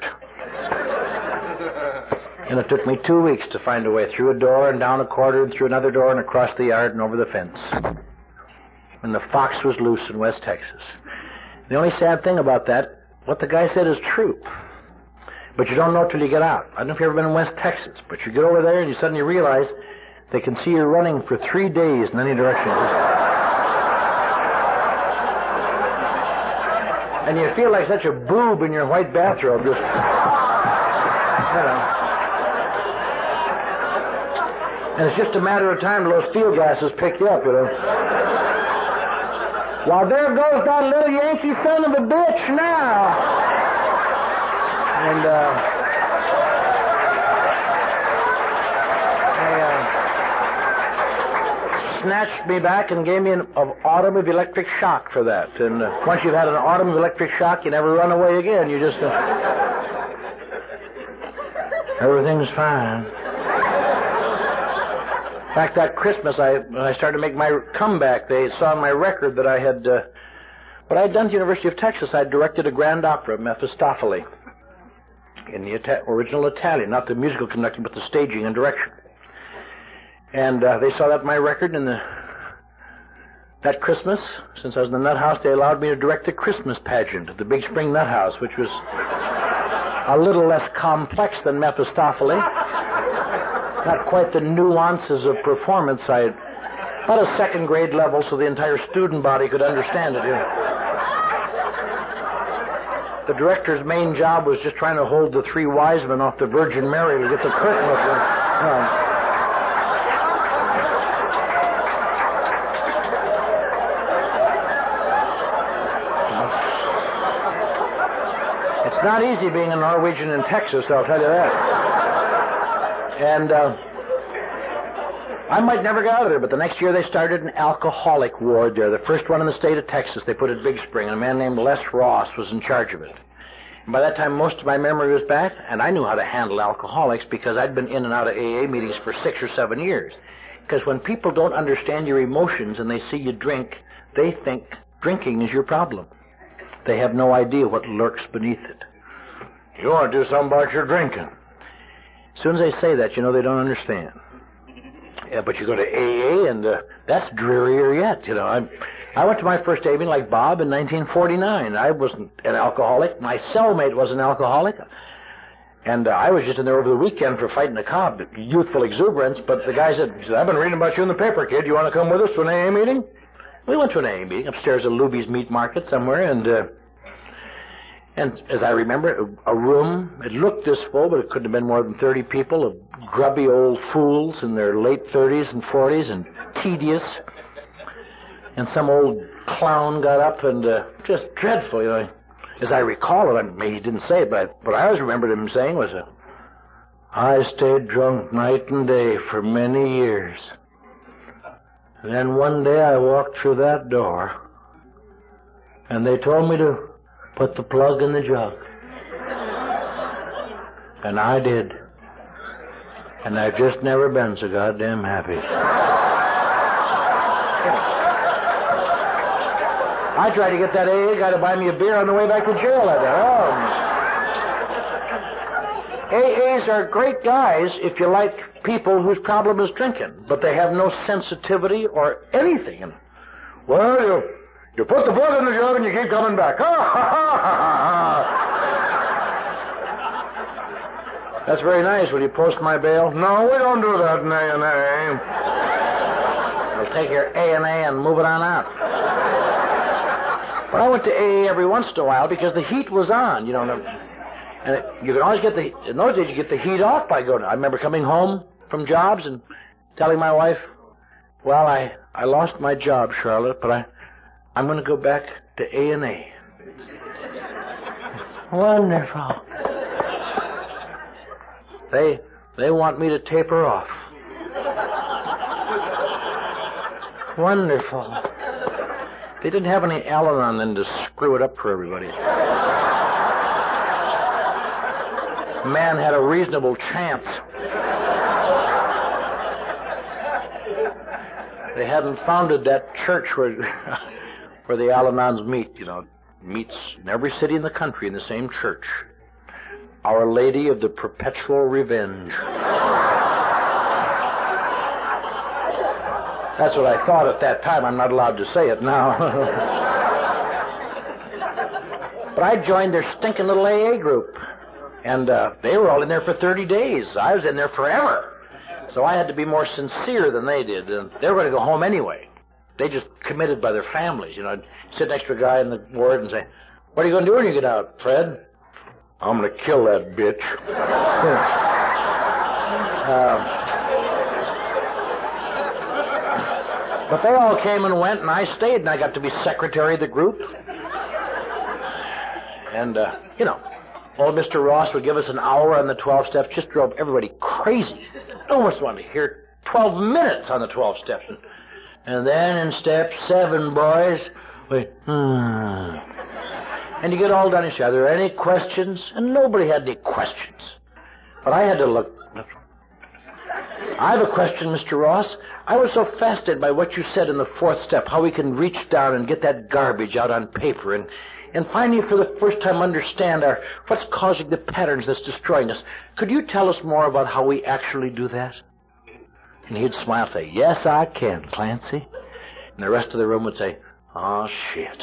A: And it took me 2 weeks to find a way through a door and down a corridor and through another door and across the yard and over the fence. And the fox was loose in West Texas. The only sad thing about that, what the guy said is true. But you don't know till you get out. I don't know if you've ever been in West Texas, but you get over there and you suddenly realize they can see you running for 3 days in any direction. And you feel like such a boob in your white bathrobe, just, you know. And it's just a matter of time till those field glasses pick you up, you know. Well, there goes that little Yankee son of a bitch now. And, snatched me back and gave me an automatic electric shock for that. And once you've had an automatic electric shock, you never run away again. You just... everything's fine. In fact, that Christmas, when I started to make my comeback, they saw on my record that I had... what I had done at the University of Texas, I had directed a grand opera, Mephistopheles, in the original Italian, not the musical conducting, but the staging and direction. And they saw that in my record, and that Christmas, since I was in the Nut House, they allowed me to direct the Christmas pageant at the Big Spring Nut House, which was a little less complex than Mephistopheles. Not quite the nuances of performance. About a second grade level so the entire student body could understand it. You know. The director's main job was just trying to hold the 3 wise men off the Virgin Mary to get the curtain up there. It's not easy being a Norwegian in Texas, I'll tell you that. And I might never get out of there, but the next year they started an alcoholic ward there, the first one in the state of Texas. They put it at Big Spring, and a man named Les Ross was in charge of it. And by that time, most of my memory was back, and I knew how to handle alcoholics because I'd been in and out of AA meetings for 6 or 7 years. Because when people don't understand your emotions and they see you drink, they think drinking is your problem. They have no idea what lurks beneath it. You want to do something about your drinking. As soon as they say that, you know they don't understand. Yeah, but you go to AA, and that's drearier yet, you know. I went to my first AA meeting like Bob in 1949. I wasn't an alcoholic. My cellmate was an alcoholic. And I was just in there over the weekend for fighting a cop, youthful exuberance. But the guy said, I've been reading about you in the paper, kid. You want to come with us to an AA meeting? We went to an AA meeting upstairs at Luby's Meat Market somewhere, and And as I remember, a room, it looked this full, but it couldn't have been more than 30 people, of grubby old fools in their late 30s and 40s and tedious. And some old clown got up and just dreadful, you know. As I recall it, maybe he didn't say it, but what I always remembered him saying was, I stayed drunk night and day for many years. And then one day I walked through that door, and they told me to put the plug in the jug. And I did. And I've just never been so goddamn happy. I tried to get that AA guy to buy me a beer on the way back to jail that day. AAs are great guys if you like people whose problem is drinking, but they have no sensitivity or anything. Well, you put the plug in the jug and you keep coming back. That's very nice. Will you post my bail? No, we don't do that in A&A. We'll take your A&A and move it on out. But I went to AA every once in a while because the heat was on, you know. And you could always get in those days, you get the heat off by going. I remember coming home from jobs and telling my wife, well, I lost my job, Charlotte, but I'm going to go back to A&A. Wonderful. They want me to taper off. Wonderful. They didn't have any Al-Anon then to screw it up for everybody. Man had a reasonable chance. They hadn't founded that church where the Al-Anons meet, you know. Meets in every city in the country in the same church. Our Lady of the Perpetual Revenge. That's what I thought at that time. I'm not allowed to say it now. But I joined their stinking little AA group. And they were all in there for 30 days. I was in there forever. So I had to be more sincere than they did. And they were going to go home anyway. They just committed by their families. You know, I'd sit next to a guy in the ward and say, what are you going to do when you get out, Fred? I'm going to kill that bitch. But they all came and went, and I stayed, and I got to be secretary of the group. And, you know, old Mr. Ross would give us an hour on the 12 steps, just drove everybody crazy. No one wanted to hear 12 minutes on the 12 steps. And then in step 7, boys, and you get all done and say, are there any questions? And nobody had any questions. But I had to look. I have a question, Mr. Ross. I was so fascinated by what you said in the 4th step, how we can reach down and get that garbage out on paper and finally for the first time understand what's causing the patterns that's destroying us. Could you tell us more about how we actually do that? And he'd smile and say, yes, I can, Clancy. And the rest of the room would say, oh, shit.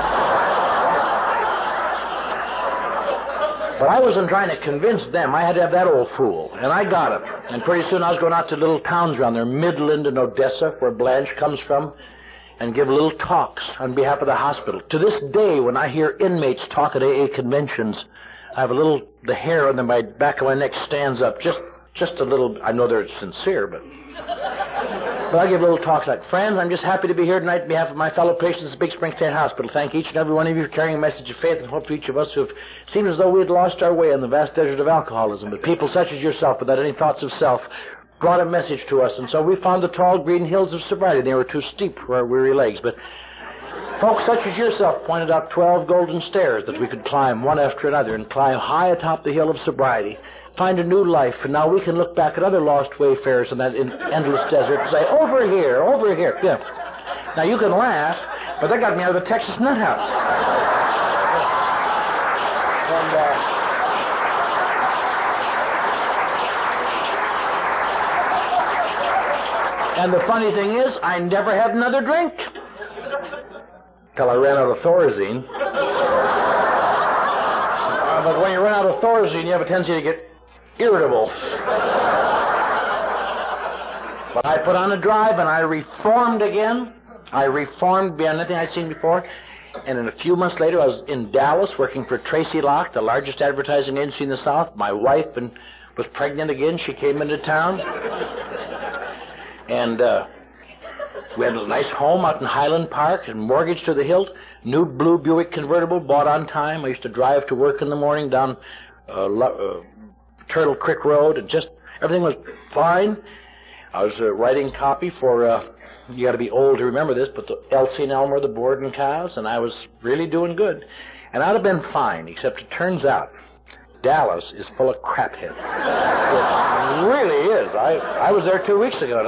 A: But I wasn't trying to convince them. I had to have that old fool. And I got him. And pretty soon I was going out to little towns around there, Midland and Odessa, where Blanche comes from, and give little talks on behalf of the hospital. To this day, when I hear inmates talk at AA conventions, I have the hair on the back of my neck stands up just a little. I know they're sincere, but I give little talks like, friends, I'm just happy to be here tonight on behalf of my fellow patients at Big Spring State Hospital. Thank each and every one of you for carrying a message of faith and hope to each of us who have seemed as though we had lost our way in the vast desert of alcoholism. But people such as yourself, without any thoughts of self, brought a message to us, and so we found the tall green hills of sobriety. They were too steep for our weary legs, but folks such as yourself pointed out 12 golden stairs that we could climb one after another and climb high atop the hill of sobriety, find a new life, and now we can look back at other lost wayfarers in that endless desert and say, over here, over here. Yeah. Now you can laugh, but that got me out of the Texas nut house. And the funny thing is, I never had another drink. Till I ran out of Thorazine. But when you run out of Thorazine, you have a tendency to get irritable. But I put on a drive and I reformed again. I reformed beyond anything I'd seen before. And in a few months later, I was in Dallas working for Tracy Locke, the largest advertising agency in the South. My wife was pregnant again. She came into town. And we had a nice home out in Highland Park and mortgaged to the hilt. New blue Buick convertible, bought on time. I used to drive to work in the morning down Turtle Creek Road, and just everything was fine. I was writing copy for, you got to be old to remember this, but the Elsie and Elmer, the Borden cows, and I was really doing good. And I'd have been fine, except it turns out Dallas is full of crapheads. It really is. I was there 2 weeks ago.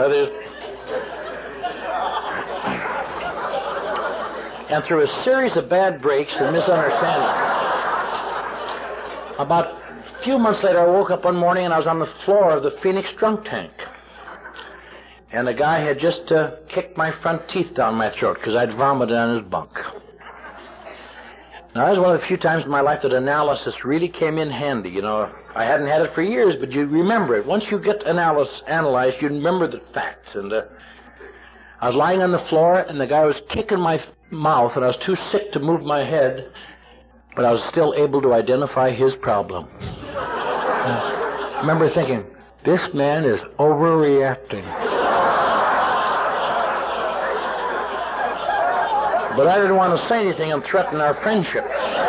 A: And through a series of bad breaks and misunderstandings, about a few months later, I woke up one morning and I was on the floor of the Phoenix drunk tank. And a guy had just kicked my front teeth down my throat because I'd vomited on his bunk. Now, that was one of the few times in my life that analysis really came in handy. You know, I hadn't had it for years, but you remember it. Once you get analyzed, you remember the facts. And I was lying on the floor, and the guy was kicking my mouth, and I was too sick to move my head, but I was still able to identify his problem. I remember thinking, this man is overreacting. But I didn't want to say anything and threaten our friendship.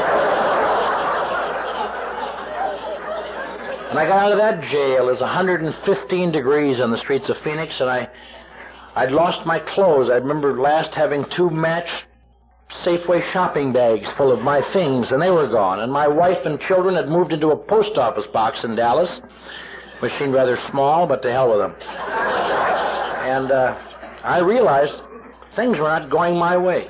A: When I got out of that jail, it was 115 degrees on the streets of Phoenix, and I'd lost my clothes. I remember last having 2 matched Safeway shopping bags full of my things, and they were gone. And my wife and children had moved into a post office box in Dallas, which seemed rather small, but to hell with them. And I realized things were not going my way.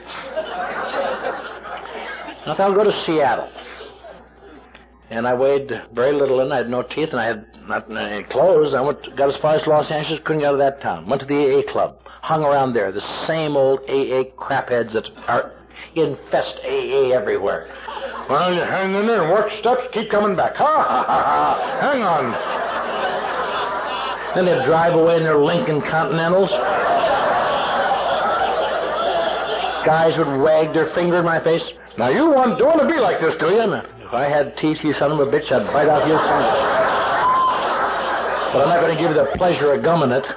A: I thought I'll go to Seattle. And I weighed very little, and I had no teeth, and I had not any clothes. I got as far as Los Angeles, couldn't get out of that town. Went to the AA club, hung around there, the same old AA crapheads that infest AA everywhere. Well, you hang in there and work steps, keep coming back. Ha, ha, ha, ha. Hang on. Then they'd drive away in their Lincoln Continentals. Guys would wag their finger in my face. Now, you don't want to be like this, do you? And if I had teeth, you son of a bitch, I'd bite off your finger. But I'm not going to give you the pleasure of gumming it.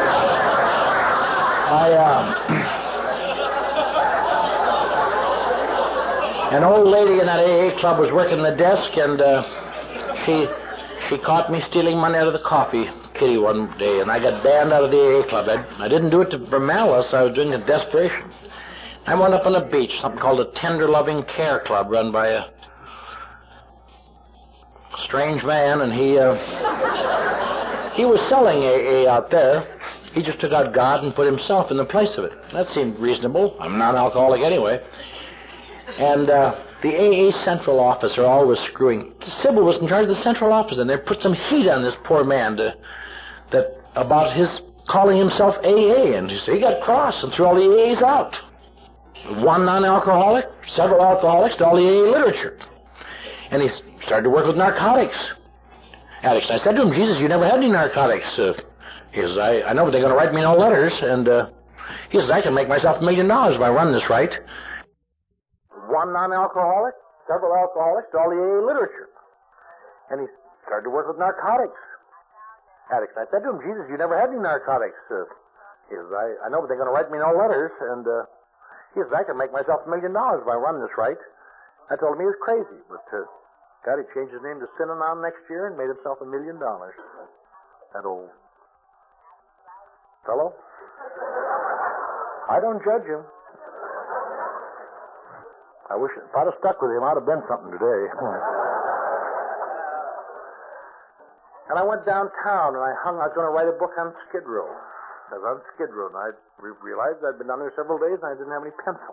A: An old lady in that AA club was working the desk, and she caught me stealing money out of the coffee kitty one day, and I got banned out of the AA club. I didn't do it for malice. I was doing it in desperation. I wound up on the beach, something called a Tender Loving Care Club, run by a strange man, and he was selling AA out there. He just took out God and put himself in the place of it. That seemed reasonable. I'm non-alcoholic anyway. And the AA central office are always screwing. Sybil was in charge of the central office, and they put some heat on this poor man about his calling himself AA, and he got cross and threw all the AAs out. One non-alcoholic, several alcoholics, to all the AA literature. And he started to work with narcotics addicts. I said to him, Jesus, you never had any narcotics. He says, I know, but they're going to write me no letters. And he says, I can make myself $1 million if I run this right. One non-alcoholic, several alcoholics, to all the AA literature. And he started to work with narcotics addicts. I said to him, Jesus, you never had any narcotics. He says, I know, but they're going to write me no letters. And he says, I can make myself $1 million if I run this right. I told him he was crazy, but God, he changed his name to Synanon next year and made himself $1 million. That old fellow. I don't judge him. I wish if I'd have stuck with him, I'd have been something today. And I went downtown and I was going to write a book on Skid Row. I was on Skid Row, and I realized I'd been down there several days and I didn't have any pencil.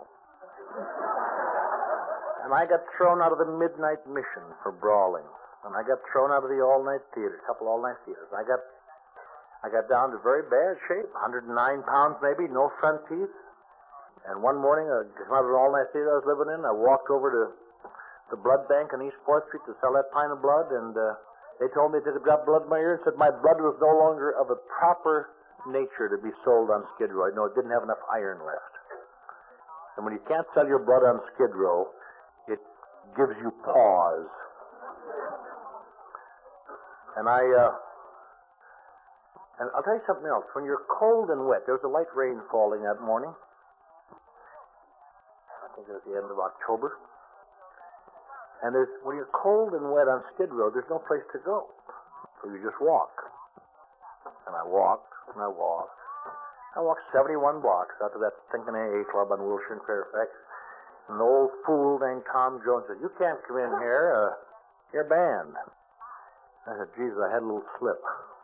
A: And I got thrown out of the Midnight Mission for brawling. And I got thrown out of the all-night theater, a couple all-night theaters. I got down to very bad shape, 109 pounds maybe, no front teeth. And one morning, I came out of the all-night theater I was living in. I walked over to the blood bank on East 4th Street to sell that pint of blood, and they told me they took a drop of blood in my ear and said my blood was no longer of a proper nature to be sold on Skid Row. No, it didn't have enough iron left. And when you can't sell your blood on Skid Row, it gives you pause. And I'll tell you something else. When you're cold and wet, there was a light rain falling that morning. I think it was the end of October. And when you're cold and wet on Skid Row, there's no place to go. So you just walk. And I walked, and I walked. I walked 71 blocks out to that stinking AA club on Wilshire and Fairfax. And the old fool named Tom Jones said, "You can't come in here. You're banned." I said, "Jesus, I had a little slip."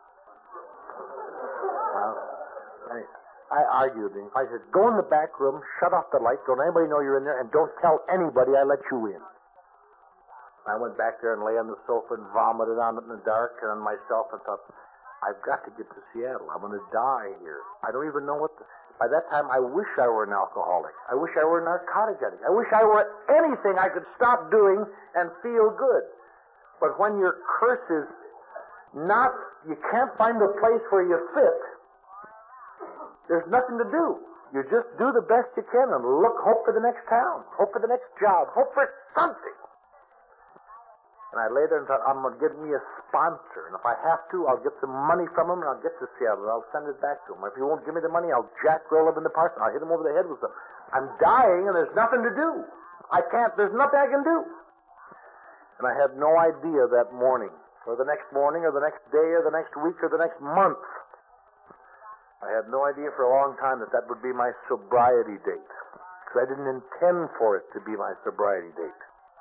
A: I argued with him. I said, "Go in the back room, shut off the light, don't anybody know you're in there, and don't tell anybody I let you in." I went back there and lay on the sofa and vomited on it in the dark and on myself and thought, I've got to get to Seattle. I'm going to die here. I don't even know By that time, I wish I were an alcoholic. I wish I were a narcotic addict. I wish I were anything I could stop doing and feel good. But when your curse is you can't find a place where you fit, there's nothing to do. You just do the best you can and hope for the next town, hope for the next job, hope for something. And I lay there and thought, I'm going to get me a sponsor. And if I have to, I'll get some money from him and I'll get to Seattle and I'll send it back to him. If he won't give me the money, I'll roll up in the park and I'll hit him over the head with something. I'm dying and there's nothing to do. There's nothing I can do. And I had no idea that morning, or the next morning, or the next day, or the next week, or the next month. I had no idea for a long time that would be my sobriety date. Because I didn't intend for it to be my sobriety date.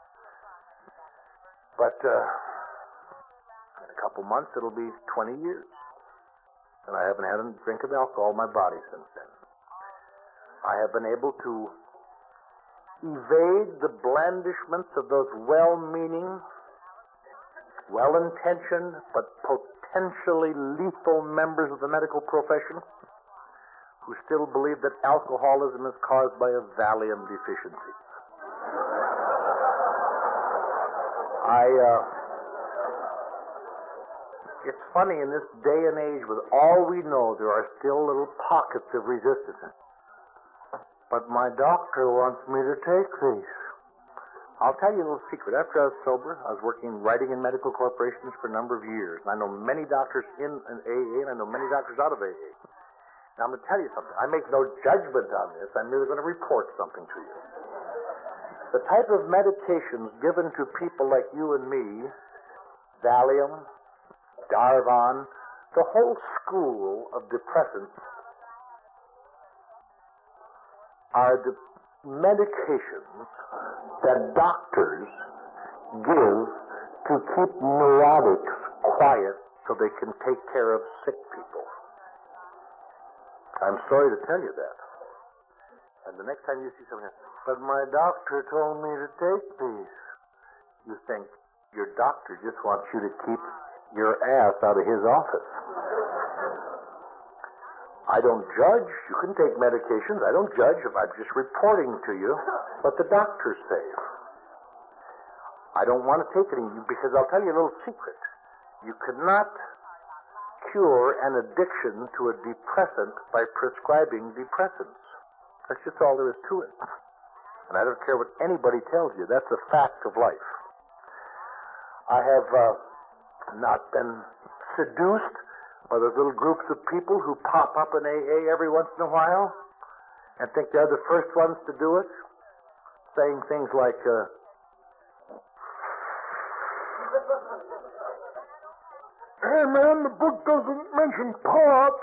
A: But in a couple months, it'll be 20 years. And I haven't had a drink of alcohol in my body since then. I have been able to evade the blandishments of those well-meaning, well-intentioned, but potentially lethal members of the medical profession who still believe that alcoholism is caused by a Valium deficiency. It's funny, in this day and age, with all we know, there are still little pockets of resistance. But my doctor wants me to take these. I'll tell you a little secret. After I was sober, I was writing in medical corporations for a number of years. And I know many doctors in AA, and I know many doctors out of AA. Now, I'm going to tell you something. I make no judgment on this. I'm merely going to report something to you. The type of medications given to people like you and me, Valium, Darvon, the whole school of depressants, are the medications that doctors give to keep neurotics quiet so they can take care of sick people. I'm sorry to tell you that. And the next time you see someone else, but my doctor told me to take these, you think your doctor just wants you to keep your ass out of his office. I don't judge. You can take medications. I don't judge if I'm just reporting to you what the doctors say. I don't want to take any because I'll tell you a little secret. You cannot cure an addiction to a depressant by prescribing depressants. That's just all there is to it. And I don't care what anybody tells you. That's a fact of life. I have not been seduced by those little groups of people who pop up in AA every once in a while and think they're the first ones to do it, saying things like, "Hey man, the book doesn't mention pot."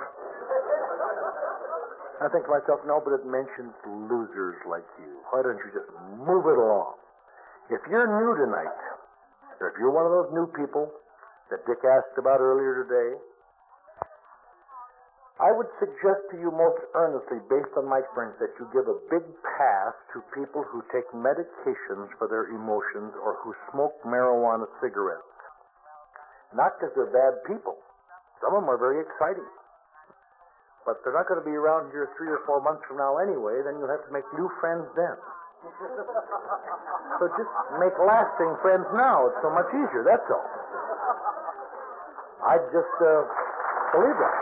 A: I think to myself, no, but it mentions losers like you. Why don't you just move it along? If you're new tonight, or if you're one of those new people that Dick asked about earlier today, I would suggest to you most earnestly, based on my experience, that you give a big pass to people who take medications for their emotions or who smoke marijuana cigarettes. Not because they're bad people. Some of them are very exciting. But they're not going to be around here 3 or 4 months from now anyway, then you'll have to make new friends then. So just make lasting friends now. It's so much easier, that's all. I just believe that.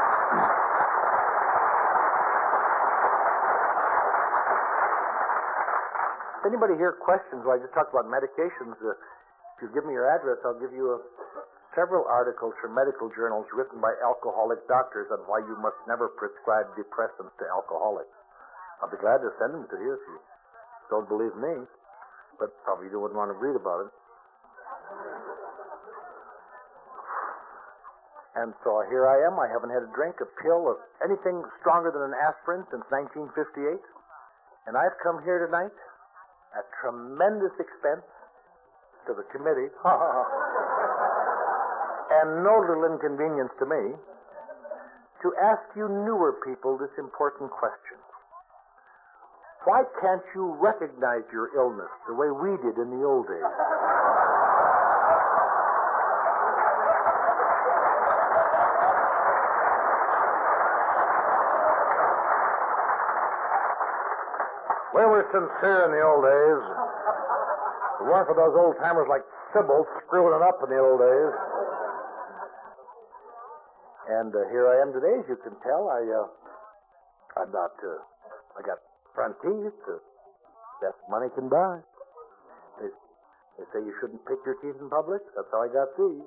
A: anybody here questions, well, I just talked about medications. If you give me your address, I'll give you several articles from medical journals written by alcoholic doctors on why you must never prescribe depressants to alcoholics. I'll be glad to send them to you if you don't believe me, but probably you wouldn't want to read about it. And so here I am. I haven't had a drink, a pill, of anything stronger than an aspirin since 1958. And I've come here tonight at tremendous expense to the committee and no little inconvenience to me to ask you newer people this important question. Why can't you recognize your illness the way we did in the old days? We were sincere in the old days. If it weren't for those old-timers like Sybil screwing it up in the old days. And here I am today, as you can tell. I got front teeth, the best money can buy. They say you shouldn't pick your teeth in public. That's how I got these.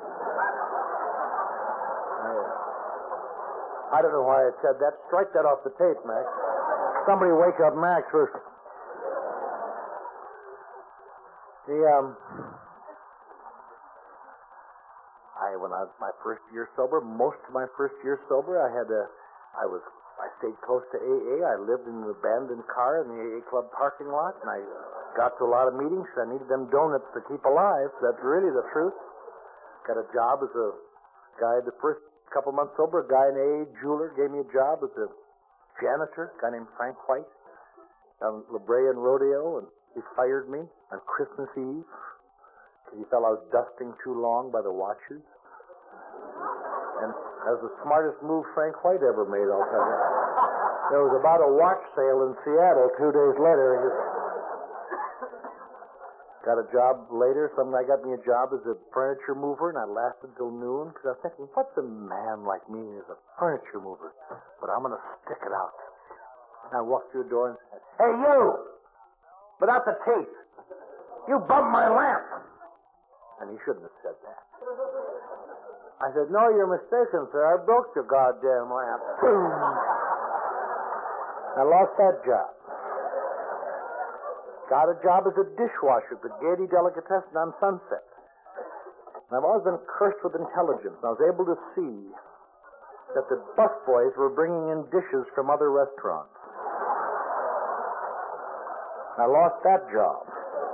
A: I don't know why I said that. Strike that off the tape, Max. Somebody wake up Max first. When I was my first year sober, most of my first year sober, I stayed close to AA. I lived in an abandoned car in the AA club parking lot, and I got to a lot of meetings. I needed them donuts to keep alive. That's really the truth. Got a job as a guy the first couple months sober. A guy in AA, jeweler, gave me a job as a janitor, a guy named Frank White, on La Brea and Rodeo, and he fired me on Christmas Eve because he felt I was dusting too long by the watches. And that was the smartest move Frank White ever made, I'll tell you. There was about a watch sale in Seattle 2 days later. He just got a job later. Some guy got me a job as a furniture mover, and I lasted till noon because I was thinking, what's a man like me as a furniture mover? But I'm going to stick it out. And I walked through the door and said, hey, you! Without the tape! You bumped my lamp! And he shouldn't have said that. I said, no, you're mistaken, sir. I broke your goddamn lamp. I lost that job. Got a job as a dishwasher at the Gaiety Delicatessen on Sunset. And I've always been cursed with intelligence. I was able to see that the busboys were bringing in dishes from other restaurants. I lost that job.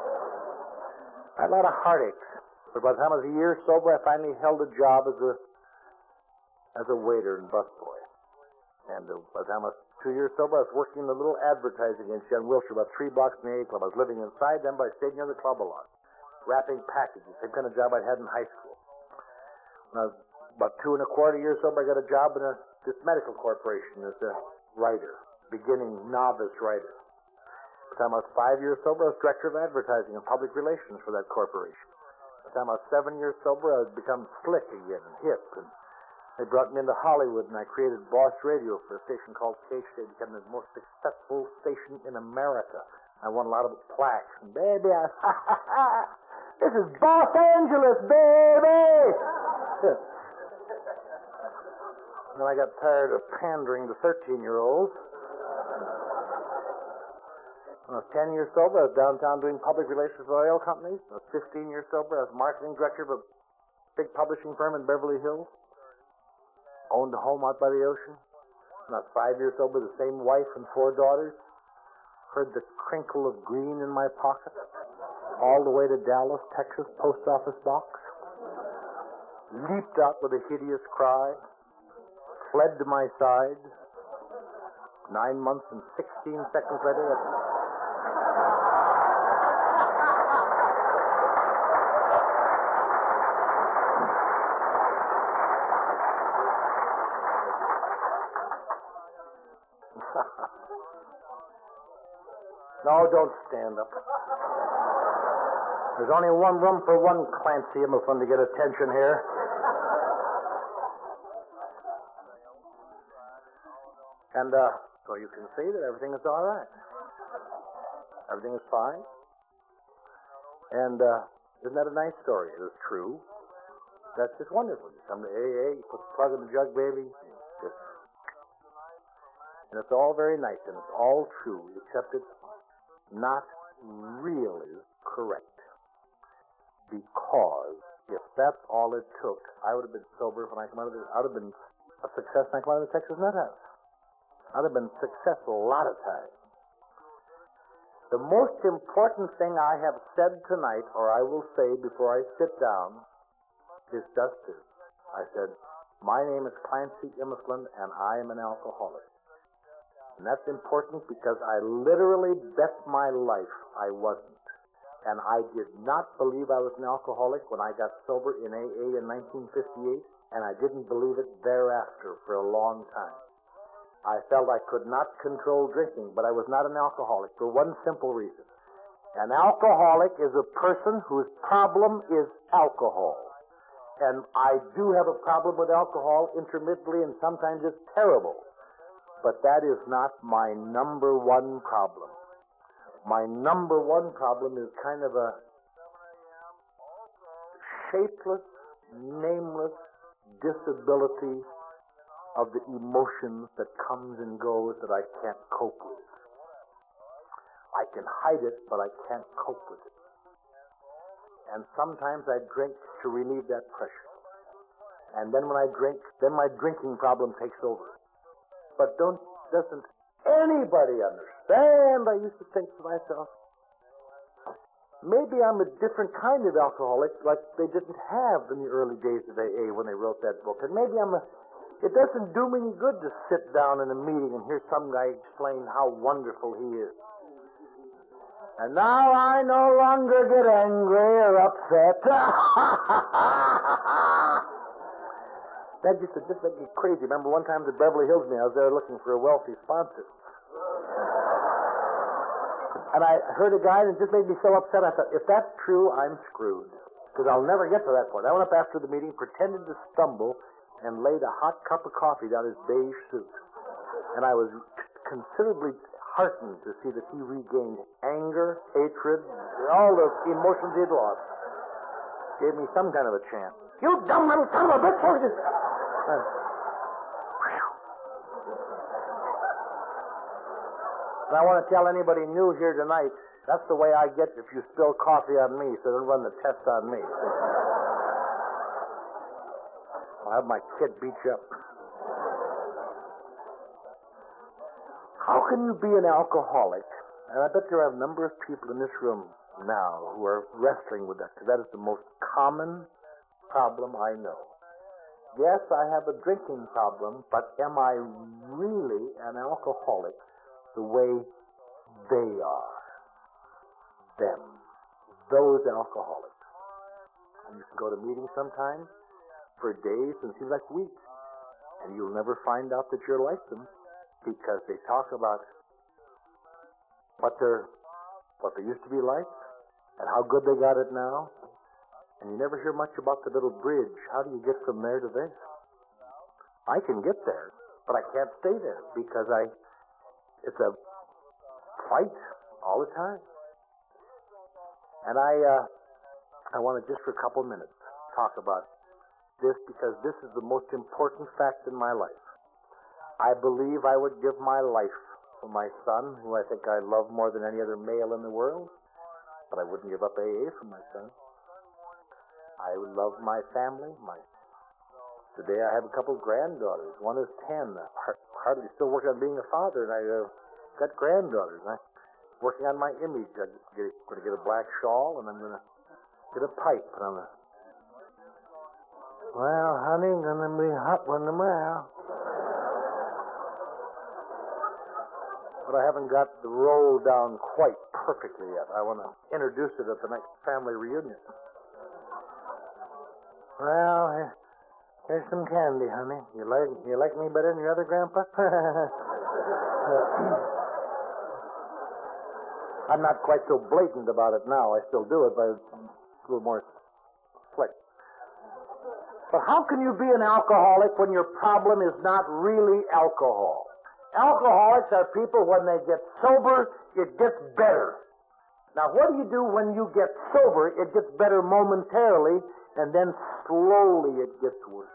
A: I had a lot of heartaches. But by the time I was a year sober, I finally held a job as a waiter and busboy. And by the time I was 2 years sober, I was working in a little advertising agency on Wilshire, about 3 blocks from the A Club. I was living inside them, but I stayed near the club a lot, wrapping packages, same kind of job I'd had in high school. When I was about 2 1/4 years sober, I got a job in this medical corporation as a writer, beginning novice writer. By the time I was 5 years sober, I was director of advertising and public relations for that corporation. By the time I was 7 years sober, I had become slick again and hip, and they brought me into Hollywood, and I created Boss Radio for a station called K-State. It became the most successful station in America. I won a lot of plaques. And baby, this is Los Angeles, baby! And then I got tired of pandering to 13-year-olds. When I was 10 years sober, I was downtown doing public relations for oil companies. I was 15 years sober. I was marketing director of a big publishing firm in Beverly Hills. Owned a home out by the ocean. When I was 5 years sober, the same wife and 4 daughters. Heard the crinkle of green in my pocket. All the way to Dallas, Texas, post office box. Leaped out with a hideous cry. Fled to my side. 9 months and 16 seconds later, No, don't stand up. There's only one room for one Clancy Emerson to get attention here. And so you can see that everything is all right.
B: Everything is fine. And isn't that a nice story? It is true. That's just wonderful. You come to AA, you put the plug in the jug, baby. And it's all very nice, and it's all true, except it's not really correct. Because if that's all it took, I would have been sober when I come out of this. I would have been a success when I come out of the Texas Nut House. I'd have been successful a lot of times. The most important thing I have said tonight, or I will say before I sit down, is just this. I said, my name is Clancy Immisland, and I am an alcoholic. And that's important because I literally bet my life I wasn't. And I did not believe I was an alcoholic when I got sober in AA in 1958, and I didn't believe it thereafter for a long time. I felt I could not control drinking, but I was not an alcoholic for one simple reason. An alcoholic is a person whose problem is alcohol. And I do have a problem with alcohol intermittently, and sometimes it's terrible. But that is not my number one problem. My number one problem is kind of a shapeless, nameless disability of the emotions that comes and goes that I can't cope with. I can hide it, but I can't cope with it. And sometimes I drink to relieve that pressure. And then when I drink, then my drinking problem takes over. But doesn't anybody understand? I used to think to myself, maybe I'm a different kind of alcoholic like they didn't have in the early days of AA when they wrote that book. And maybe it doesn't do me any good to sit down in a meeting and hear some guy explain how wonderful he is. And now I no longer get angry or upset. That used to just make me crazy. Remember one time at Beverly Hills, I was there looking for a wealthy sponsor. And I heard a guy, and it just made me so upset. I thought, if that's true, I'm screwed. Because I'll never get to that point. I went up after the meeting, pretended to stumble, and laid a hot cup of coffee down his beige suit. And I was considerably heartened to see that he regained anger, hatred, all the emotions he'd lost. Gave me some kind of a chance. You dumb little son of a bitch! And I want to tell anybody new here tonight, that's the way I get if you spill coffee on me, so don't run the test on me. I'll have my kid beat you up. How can you be an alcoholic? And I bet there are a number of people in this room now who are wrestling with that, because that is the most common problem I know. Yes, I have a drinking problem, but am I really an alcoholic the way they are? Them. Those alcoholics. And you can go to meetings sometimes for days and it seems like weeks. And you'll never find out that you're like them because they talk about what they used to be like and how good they got it now. And you never hear much about the little bridge. How do you get from there to there? I can get there, but I can't stay there because it's a fight all the time. And I want to just for a couple minutes talk about this because this is the most important fact in my life. I believe I would give my life for my son, who I think I love more than any other male in the world, but I wouldn't give up AA for my son. I love my family. Today I have a couple of granddaughters. One is 10. Hardly still working on being a father, and I got granddaughters. I'm working on my image. I'm going to get a black shawl, and I'm going to get a pipe. And well, honey, going to be hot one tomorrow. But I haven't got the roll down quite perfectly yet. I want to introduce it at the next family reunion. Well, here's some candy, honey. You like me better than your other grandpa? I'm not quite so blatant about it now. I still do it, but it's a little more slick. But how can you be an alcoholic when your problem is not really alcohol? Alcoholics are people, when they get sober, it gets better. Now, what do you do when you get sober? It gets better momentarily, and then slowly it gets worse.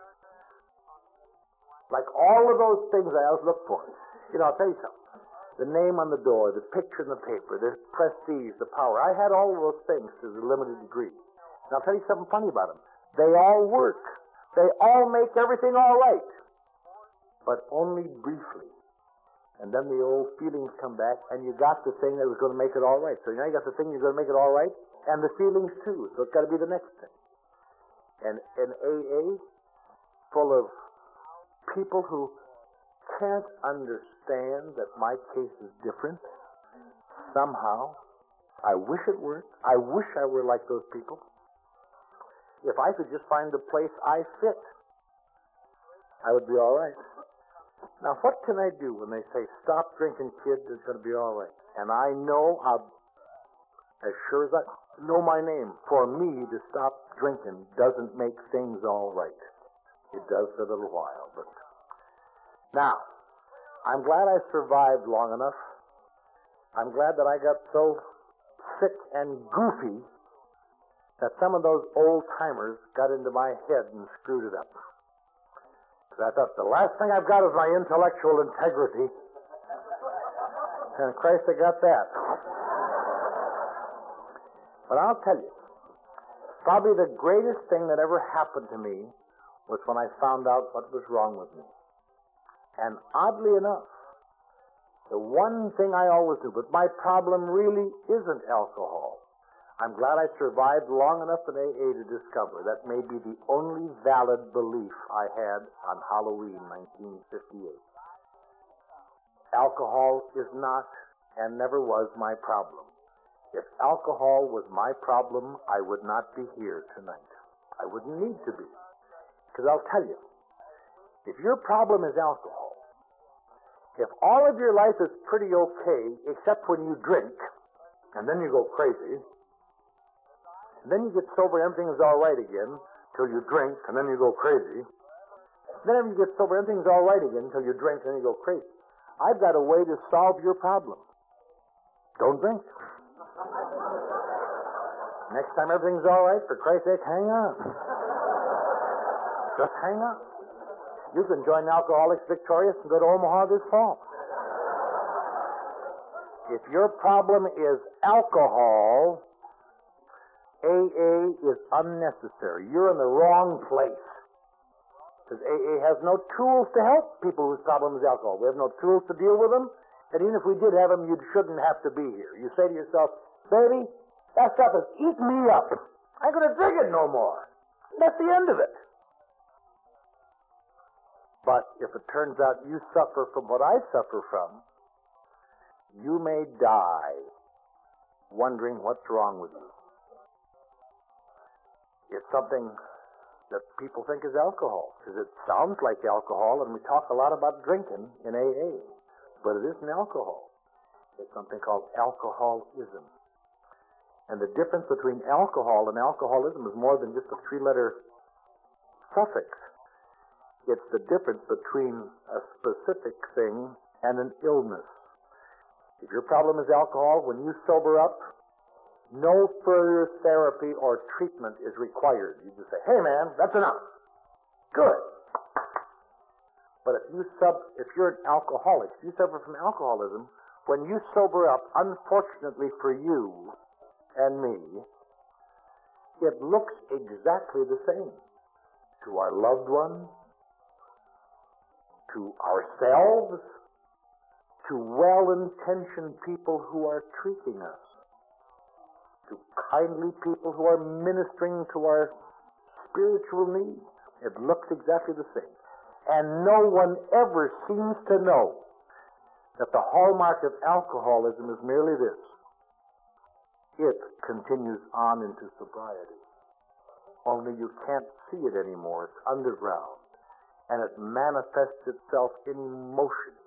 B: Like all of those things I always look for. I'll tell you something. The name on the door, the picture in the paper, the prestige, the power. I had all of those things to a limited degree. And I'll tell you something funny about them. They all work. They all make everything all right. But only briefly. And then the old feelings come back, and you got the thing that was going to make it all right. So now you got the thing you're going to make it all right, and the feelings too. So it's got to be the next thing. And in AA, full of people who can't understand that my case is different, somehow, I wish it were. I wish I were like those people. If I could just find a place I fit, I would be all right. Now, what can I do when they say, stop drinking, kid, it's going to be all right? And I know, as sure as I know my name, for me to stop drinking doesn't make things all right. It does for a little while. But now, I'm glad I survived long enough. I'm glad that I got so sick and goofy that some of those old-timers got into my head and screwed it up. I thought, the last thing I've got is my intellectual integrity. And Christ, I got that. But I'll tell you, probably the greatest thing that ever happened to me was when I found out what was wrong with me. And oddly enough, the one thing I always do, but my problem really isn't alcohol. I'm glad I survived long enough in AA to discover that may be the only valid belief I had on Halloween 1958. Alcohol is not and never was my problem. If alcohol was my problem, I would not be here tonight. I wouldn't need to be. Because I'll tell you, if your problem is alcohol, if all of your life is pretty okay except when you drink, and then you go crazy, and then you get sober, everything's all right again, till you drink, and then you go crazy. Then you get sober, everything's all right again, till you drink, and then you go crazy. I've got a way to solve your problem. Don't drink. Next time everything's all right, for Christ's sake, hang on. Just hang on. You can join Alcoholics Victorious and go to Omaha this fall. If your problem is alcohol, AA is unnecessary. You're in the wrong place. Because AA has no tools to help people whose problem is alcohol. We have no tools to deal with them. And even if we did have them, you shouldn't have to be here. You say to yourself, baby, that stuff has eaten me up. I ain't going to drink it no more. That's the end of it. But if it turns out you suffer from what I suffer from, you may die wondering what's wrong with you. It's something that people think is alcohol, because it sounds like alcohol, and we talk a lot about drinking in AA, but it isn't alcohol. It's something called alcoholism. And the difference between alcohol and alcoholism is more than just a three-letter suffix. It's the difference between a specific thing and an illness. If your problem is alcohol, when you sober up, no further therapy or treatment is required. You just say, hey man, that's enough. Good. But if you're an alcoholic, if you suffer from alcoholism, when you sober up, unfortunately for you and me, it looks exactly the same to our loved ones, to ourselves, to well-intentioned people who are treating us, to kindly people who are ministering to our spiritual needs. It looks exactly the same. And no one ever seems to know that the hallmark of alcoholism is merely this. It continues on into sobriety. Only you can't see it anymore. It's underground. And it manifests itself in emotion.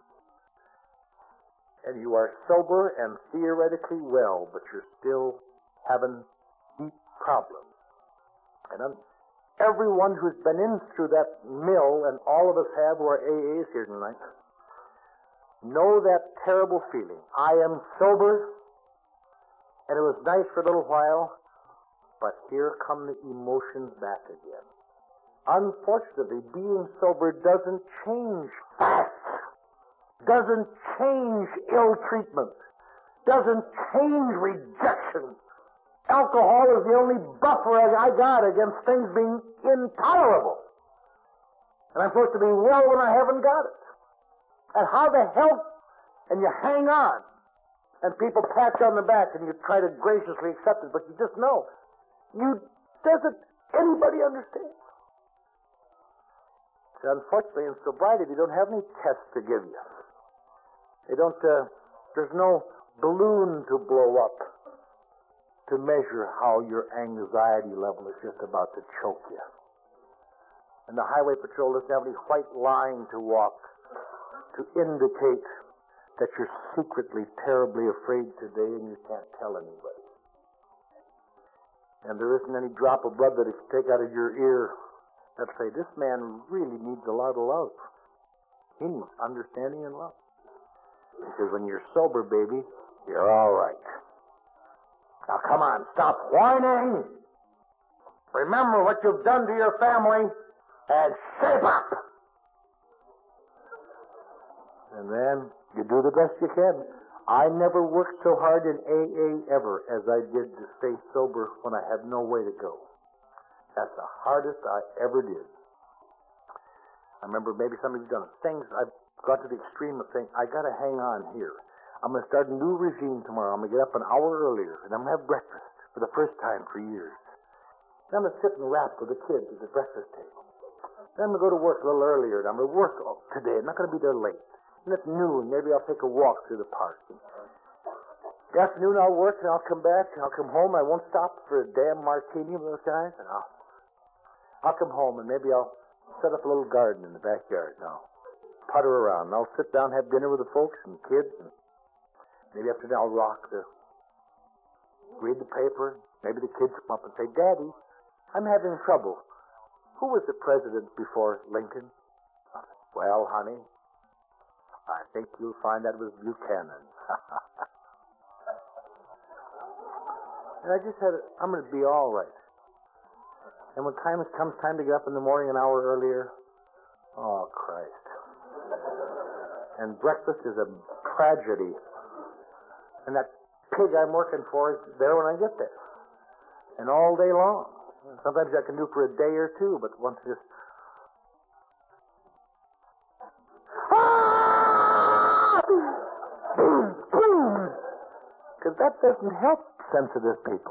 B: And you are sober and theoretically well, but you're still having deep problems. And everyone who's been in through that mill, and all of us have who are AAs here tonight, know that terrible feeling. I am sober, And it was nice for a little while, but here come the emotions back again. Unfortunately, being sober doesn't change facts, doesn't change ill treatment, doesn't change rejection. Alcohol is the only buffer I got against things being intolerable. And I'm supposed to be well when I haven't got it. And how the hell, and you hang on, and people pat you on the back, and you try to graciously accept it, but you just know, doesn't anybody understand? So unfortunately, in sobriety, they don't have any tests to give you. They don't, there's no balloon to blow up to measure how your anxiety level is just about to choke you. And the highway patrol doesn't have any white line to walk to indicate that you're secretly terribly afraid today and you can't tell anybody. And there isn't any drop of blood that you can take out of your ear that say, this man really needs a lot of love. He needs understanding and love. Because when you're sober, baby, you're all right. Now come on, stop whining. Remember what you've done to your family and shape up. And then you do the best you can. I never worked so hard in AA ever as I did to stay sober when I had no way to go. That's the hardest I ever did. I remember maybe some of you have done things. I've got to the extreme of saying, I got to hang on here. I'm going to start a new regime tomorrow. I'm going to get up an hour earlier, and I'm going to have breakfast for the first time for years. Then I'm going to sit and rap with the kids at the breakfast table. Then I'm going to go to work a little earlier, and I'm going to work today. I'm not going to be there late. And at noon, maybe I'll take a walk through the park. The afternoon, I'll work, and I'll come back, and I'll come home. I won't stop for a damn martini with those guys. And I'll come home, and maybe I'll set up a little garden in the backyard. And I'll putter around. And I'll sit down, have dinner with the folks and kids. And maybe after that, I'll read the paper. Maybe the kids come up and say, Daddy, I'm having trouble. Who was the president before Lincoln? Well, honey, I think you'll find that was Buchanan. And I just I'm going to be all right. And when comes time to get up in the morning an hour earlier, oh, Christ. And breakfast is a tragedy. And that pig I'm working for is there when I get there. And all day long. Sometimes I can do for a day or two, but once just... Because that doesn't help sensitive people.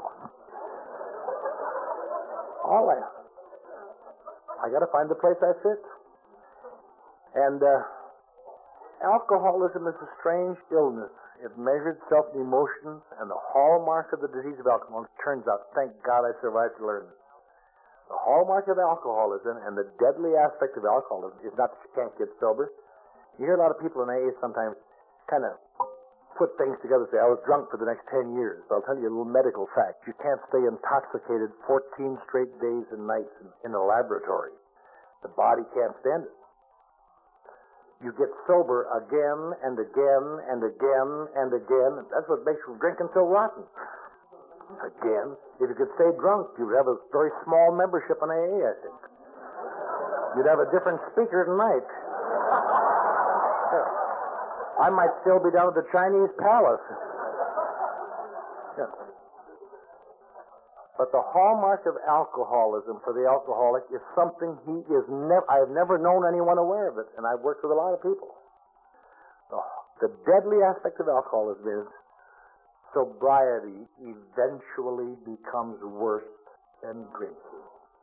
B: I got to find the place I fit. And alcoholism is a strange illness. It measures itself in emotions, and the hallmark of the disease of alcoholism, turns out, thank God I survived to learn this. The hallmark of alcoholism and the deadly aspect of alcoholism is not that you can't get sober. You hear a lot of people in AA sometimes kind of put things together and say, I was drunk for the next 10 years. But I'll tell you a little medical fact. You can't stay intoxicated 14 straight days and nights in a laboratory. The body can't stand it. You get sober again and again and again and again. That's what makes you drinking so rotten. Again. If you could stay drunk, you'd have a very small membership in AA, I think. You'd have a different speaker tonight. I might still be down at the Chinese Palace. Yeah. But the hallmark of alcoholism for the alcoholic is something I've never known anyone aware of it, and I've worked with a lot of people. The deadly aspect of alcoholism is sobriety eventually becomes worse than drinking.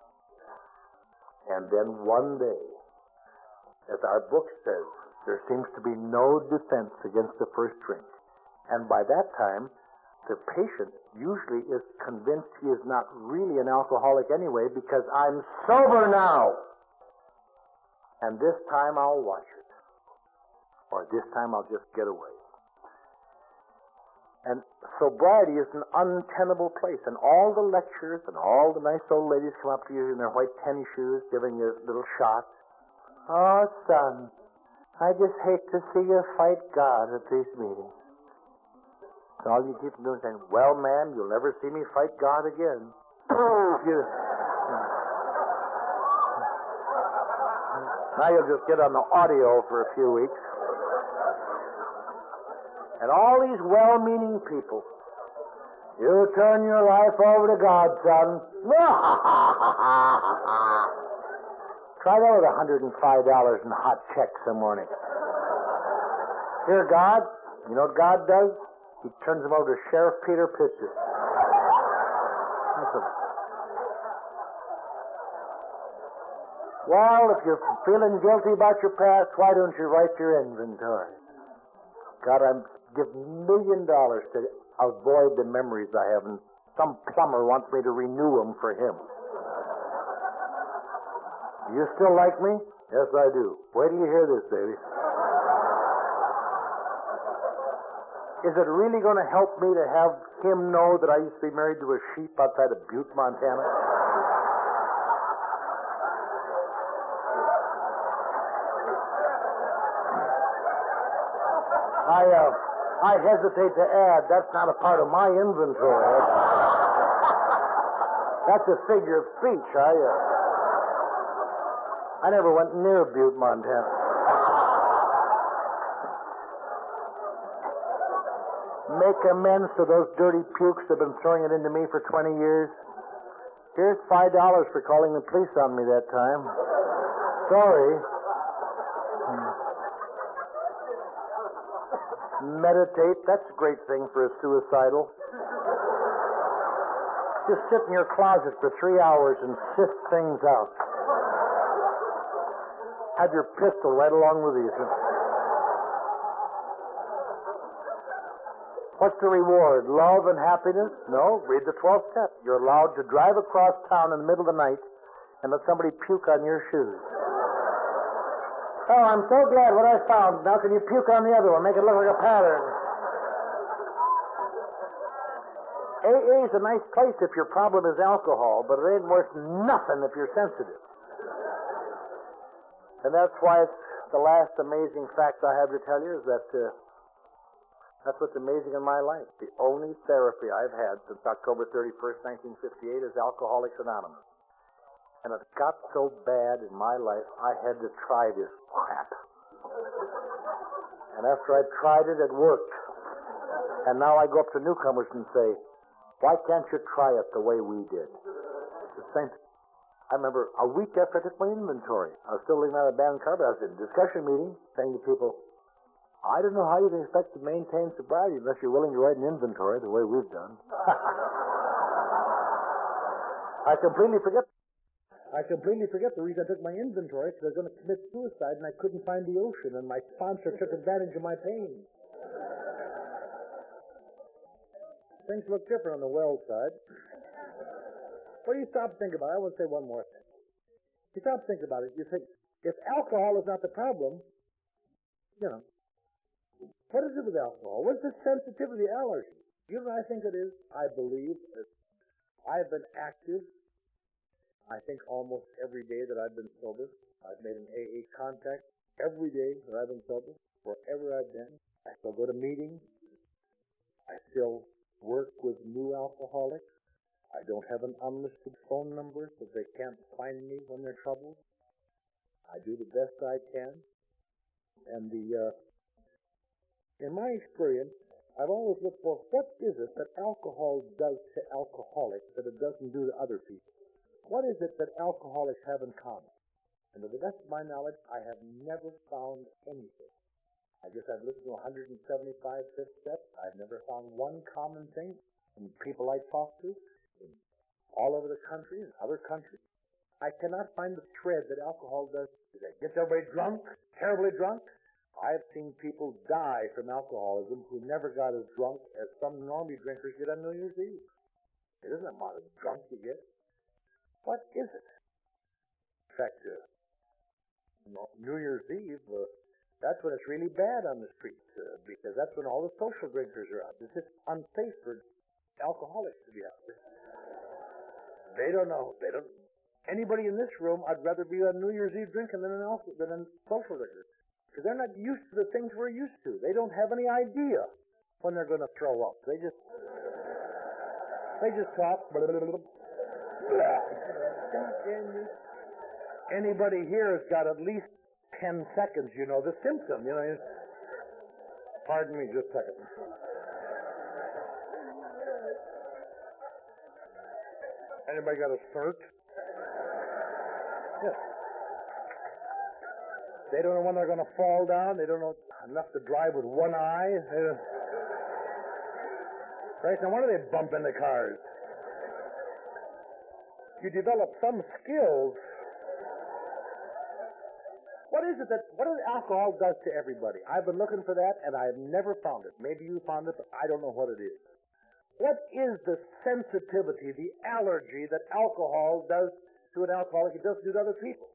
B: And then one day, as our book says, there seems to be no defense against the first drink. And by that time, the patient usually is convinced he is not really an alcoholic anyway because I'm sober now. And this time I'll watch it. Or this time I'll just get away. And sobriety is an untenable place. And all the lectures and all the nice old ladies come up to you in their white tennis shoes giving you little shots. Oh, son, I just hate to see you fight God at these meetings. So all you keep doing is saying, well, ma'am, you'll never see me fight God again. Now you'll just get on the audio for a few weeks. And all these well-meaning people, you turn your life over to God, son. Try that with $105 in hot checks some morning. Here, God, you know what God does? He turns them over to Sheriff Peter Pitcher. Well, if you're feeling guilty about your past, why don't you write your inventory? God, I'm giving $1 million to avoid the memories I have, and some plumber wants me to renew them for him. Do you still like me? Yes, I do. Wait till you hear this, baby. Is it really going to help me to have him know that I used to be married to a sheep outside of Butte, Montana? I hesitate to add, that's not a part of my inventory. That's a figure of speech. I never went near Butte, Montana. Make amends to those dirty pukes that have been throwing it into me for 20 years. Here's $5 for calling the police on me that time. Sorry. Meditate, that's a great thing for a suicidal. Just sit in your closet for 3 hours and sift things out. Have your pistol right along with you. What's the reward? Love and happiness? No, read the 12th step. You're allowed to drive across town in the middle of the night and let somebody puke on your shoes. Oh, I'm so glad what I found. Now can you puke on the other one? Make it look like a pattern. AA is a nice place if your problem is alcohol, but it ain't worth nothing if you're sensitive. And that's why it's the last amazing fact I have to tell you is that that's what's amazing in my life. The only therapy I've had since October 31st, 1958 is Alcoholics Anonymous. And it got so bad in my life, I had to try this crap. And after I tried it, it worked. And now I go up to newcomers and say, why can't you try it the way we did? The same. I remember a week after I took my inventory, I was still living out of band car, but I was in a discussion meeting saying to people, I don't know how you can expect to maintain sobriety unless you're willing to write an inventory the way we've done. I completely forget the reason I took my inventory, because I was going to commit suicide and I couldn't find the ocean, and my sponsor took advantage of my pain. Things look different on the well side. What do you stop and think about it? I want to say one more thing. You stop and think about it. You think, if alcohol is not the problem, what is it with alcohol? What's the sensitivity allergy? You know what I think it is? I believe that I've been active, I think almost every day that I've been sober. I've made an AA contact every day that I've been sober, wherever I've been. I still go to meetings. I still work with new alcoholics. I don't have an unlisted phone number so they can't find me when they're troubled. I do the best I can. And in my experience, I've always looked for what is it that alcohol does to alcoholics that it doesn't do to other people. What is it that alcoholics have in common? And to the best of my knowledge, I have never found anything. I guess I've listened to 175 fifth steps. I've never found one common thing from people I talk to all over the country and other countries. I cannot find the thread that alcohol does. It gets everybody drunk, terribly drunk. I've seen people die from alcoholism who never got as drunk as some normie drinkers get on New Year's Eve. It isn't a amount of drunk you get. What is it? In fact, New Year's Eve, that's when it's really bad on the streets, because that's when all the social drinkers are out. It's just unsafe for alcoholics to be out there. They don't know. Anybody in this room, I'd rather be on New Year's Eve drinking than a social drinker, because they're not used to the things we're used to. They don't have any idea when they're going to throw up. They just talk. Anybody here has got at least 10 seconds, the symptom, Pardon me just a second. Anybody got a cert? Yes. They don't know when they're going to fall down. They don't know enough to drive with one eye. Right, no wonder they bump into cars. You develop some skills. What does alcohol does to everybody? I've been looking for that, and I've never found it. Maybe you found it, but I don't know what it is. What is the sensitivity, the allergy that alcohol does to an alcoholic it doesn't do to other people?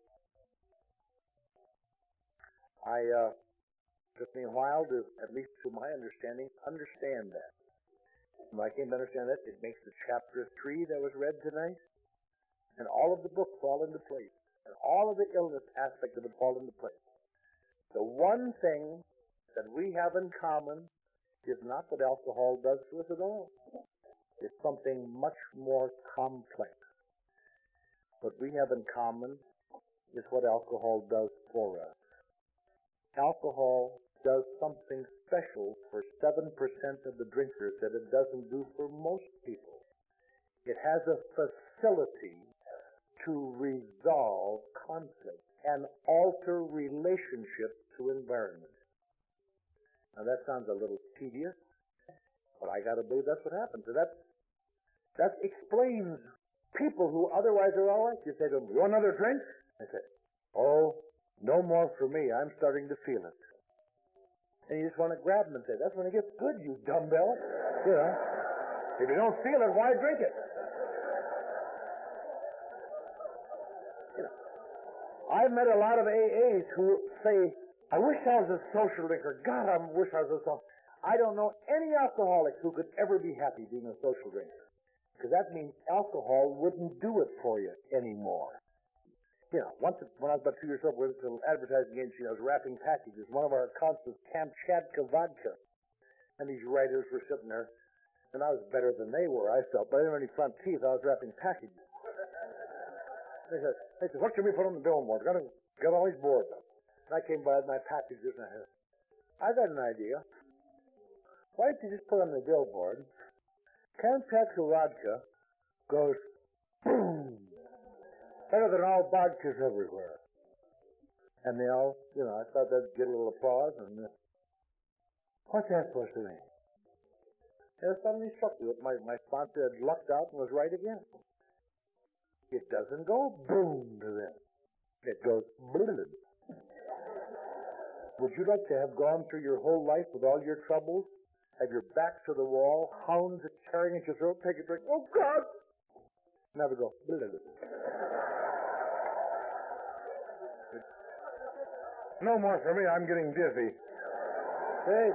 B: Took me a while to, at least to my understanding, understand that. When I came to understand that, it makes the chapter 3 that was read tonight, and all of the book fall into place. And all of the illness aspect of it fall into place. The one thing that we have in common is not what alcohol does to us at all. It's something much more complex. What we have in common is what alcohol does for us. Alcohol does something special for 7% of the drinkers that it doesn't do for most people. It has a facility to resolve conflict and alter relationships to environment. Now that sounds a little tedious, but I got to believe that's what happens. So that explains people who otherwise are all right. You say to them, "You want another drink?" I say, "Oh, no more for me. I'm starting to feel it." And you just want to grab them and say, "That's when it gets good, you dumbbell." If you don't feel it, why drink it? I've met a lot of AAs who say, "I wish I was a social drinker. God, I wish I was a social..." I don't know any alcoholic who could ever be happy being a social drinker. Because that means alcohol wouldn't do it for you anymore. Once when I was about 2 years old, we went to an advertising agency. I was wrapping packages. One of our accounts was Kamchatka vodka. And these writers were sitting there. And I was better than they were, I felt. But I didn't have any front teeth. I was wrapping packages. They said, "What can we put on the billboard? Got all these boards up." And I came by with my packages and I said, "I've got an idea. Why don't you just put on the billboard, Kamchatka vodka goes boom, better than all vodkas everywhere." And they all, I thought that'd get a little applause. And what's that supposed to mean? And it suddenly struck me that my sponsor had lucked out and was right again. It doesn't go boom to them. It goes blub. Would you like to have gone through your whole life with all your troubles, have your back to the wall, hounds tearing at your throat, take a drink, "Oh, God!" Never go blub. No more for me. I'm getting dizzy. Hey.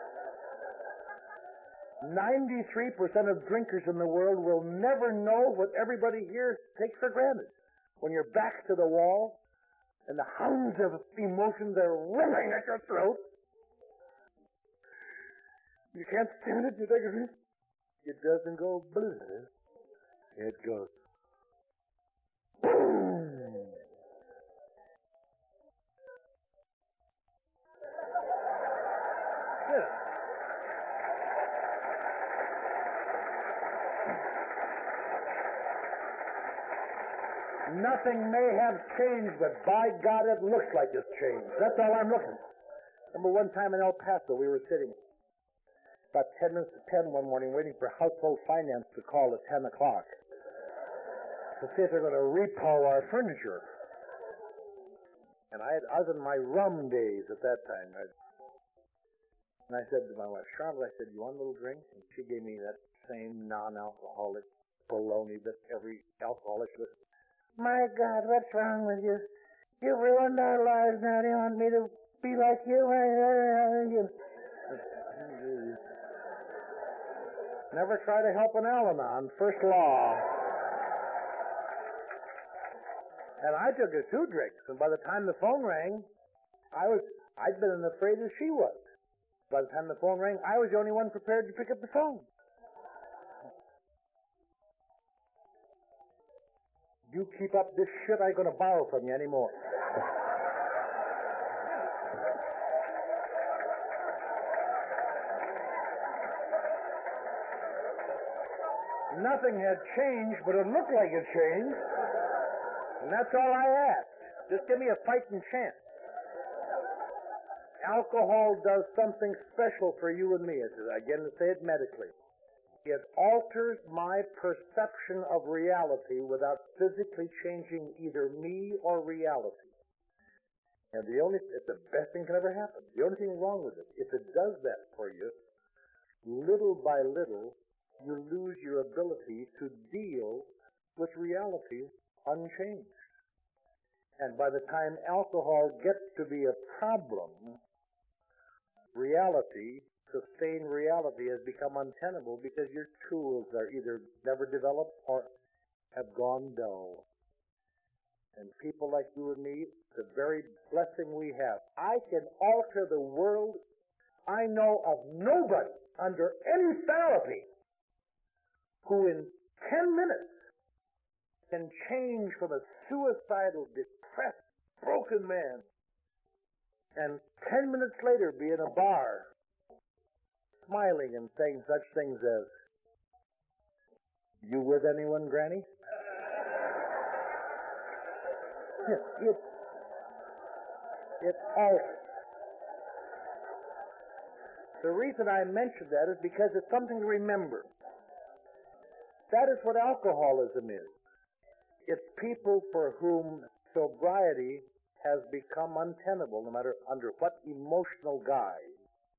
B: 93% of drinkers in the world will never know what everybody here takes for granted. When you're back to the wall and the hounds of emotions are ripping at your throat, you can't stand it, you take a drink. It doesn't go blue. It goes boom. Yeah. Nothing may have changed, but by God, it looks like it's changed. That's all I'm looking for. Remember one time in El Paso, we were sitting about 10 minutes to 10 one morning waiting for household finance to call at 10 o'clock to see if they're going to repo our furniture. And I was in my rum days at that time. And I said to my wife, "Charlotte," I said, "you want a little drink?" And she gave me that same non-alcoholic baloney that every alcoholic would. "My God, what's wrong with you? You've ruined our lives now. Do you want me to be like you?" Never try to help an Al-Anon, first law. And I took her 2 drinks, and by the time the phone rang, I'd been as afraid as she was. By the time the phone rang, I was the only one prepared to pick up the phone. You keep up this shit, I ain't going to borrow from you anymore. Nothing had changed, but it looked like it changed. And that's all I asked. Just give me a fighting chance. Alcohol does something special for you and me. Again, to say it medically. It alters my perception of reality without physically changing either me or reality. And it's the best thing that can ever happen. The only thing wrong with it, if it does that for you, little by little, you lose your ability to deal with reality unchanged. And by the time alcohol gets to be a problem, sustained reality has become untenable because your tools are either never developed or have gone dull. And people like you and me, the very blessing we have. I can alter the world. I know of nobody under any therapy who in 10 minutes can change from a suicidal, depressed, broken man and 10 minutes later be in a bar smiling and saying such things as, "You with anyone, Granny?" It alters. The reason I mention that is because it's something to remember. That is what alcoholism is. It's people for whom sobriety has become untenable, no matter under what emotional guise,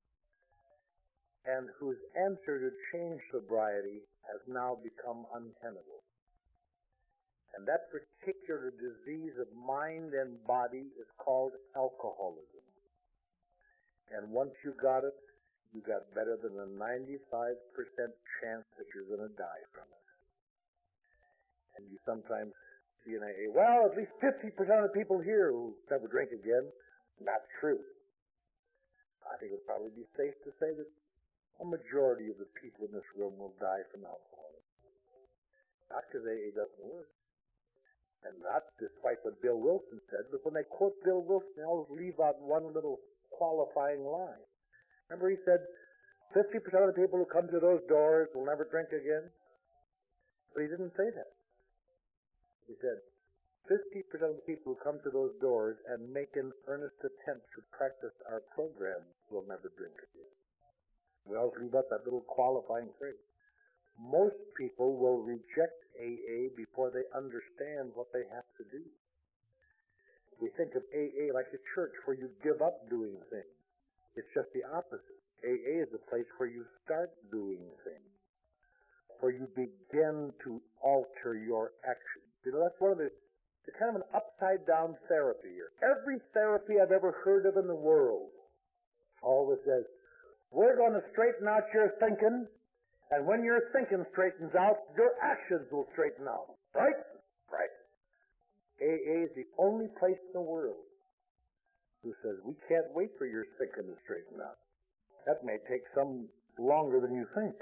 B: and whose answer to change sobriety has now become untenable. And that particular disease of mind and body is called alcoholism. And once you got it, you got better than a 95% chance that you're going to die from it. And you sometimes see in AA, well, at least 50% of the people here who never drink again. Not true. I think it would probably be safe to say that a majority of the people in this room will die from alcoholism. Not because AA doesn't work. And not despite what Bill Wilson said, but when they quote Bill Wilson, they always leave out one little qualifying line. Remember he said, 50% of the people who come to those doors will never drink again? But he didn't say that. He said, 50% of the people who come to those doors and make an earnest attempt to practice our program will never drink again. We always leave out that little qualifying phrase. Most people will reject AA before they understand what they have to do. We think of AA like a church where you give up doing things. It's just the opposite. AA is a place where you start doing things, where you begin to alter your actions. You know, that's it's kind of an upside-down therapy here. Every therapy I've ever heard of in the world always says, we're going to straighten out your thinking, and when your thinking straightens out, your actions will straighten out. Right? Right. AA is the only place in the world who says, we can't wait for your thinking to straighten out. That may take some longer than you think.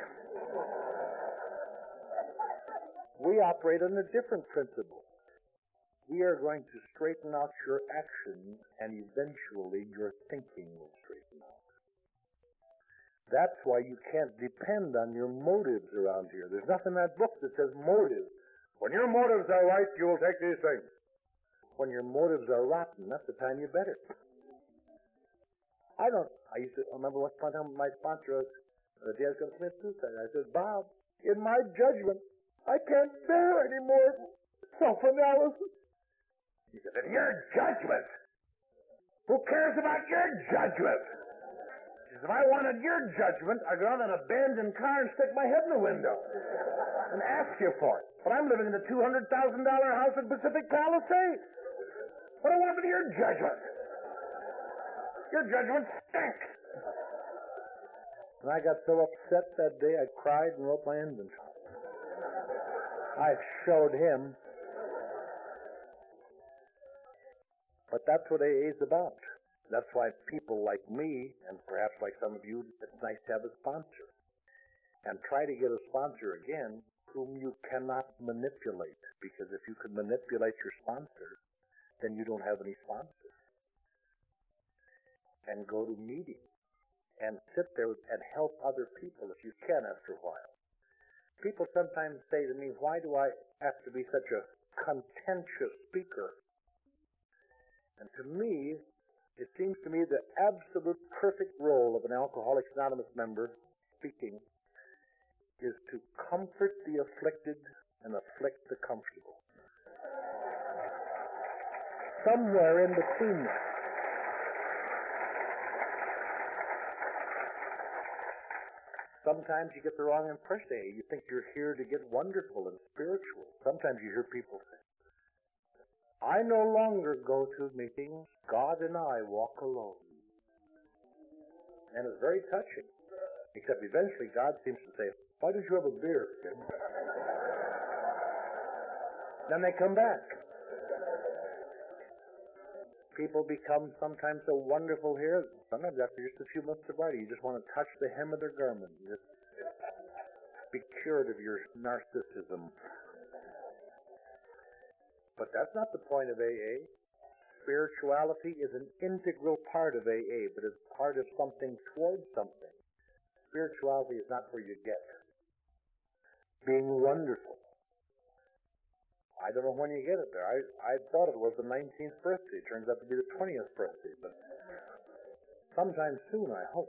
B: We operate on a different principle. We are going to straighten out your actions, and eventually your thinking will straighten out. That's why you can't depend on your motives around here. There's nothing in that book that says motives. When your motives are right, you will take these things. When your motives are rotten, that's the time you better. I remember one time my sponsor was, the day I was going to commit suicide, I said, Bob, in my judgment, I can't bear any more self-analysis. He said, in your judgment? Who cares about your judgment? He said, if I wanted your judgment, I'd go out in an abandoned car and stick my head in the window and ask you for it. But I'm living in a $200,000 house in Pacific Palisades. What do I want with your judgment? Your judgment stinks. And I got so upset that day, I cried and wrote my inventory. I showed him. But that's what AA is about. That's why people like me, and perhaps like some of you, it's nice to have a sponsor. And try to get a sponsor again whom you cannot manipulate. Because if you can manipulate your sponsor, then you don't have any sponsors. And go to meetings and sit there and help other people if you can after a while. People sometimes say to me, why do I have to be such a contentious speaker? And to me, it seems to me the absolute perfect role of an Alcoholics Anonymous member speaking is to comfort the afflicted and afflict the comfortable. Somewhere in between them. Sometimes you get the wrong impression. You think you're here to get wonderful and spiritual. Sometimes you hear people say, I no longer go to meetings. God and I walk alone. And it's very touching. Except eventually God seems to say, why don't you have a beer, kid? Then they come back. People become sometimes so wonderful here, sometimes after just a few months of sobriety, you just want to touch the hem of their garment. Just be cured of your narcissism. But that's not the point of AA. Spirituality is an integral part of AA, but it's part of something towards something. Spirituality is not where you get. Being wonderful. I don't know when you get it there. I thought it was the 19th birthday. It turns out to be the 20th birthday, but sometime soon, I hope.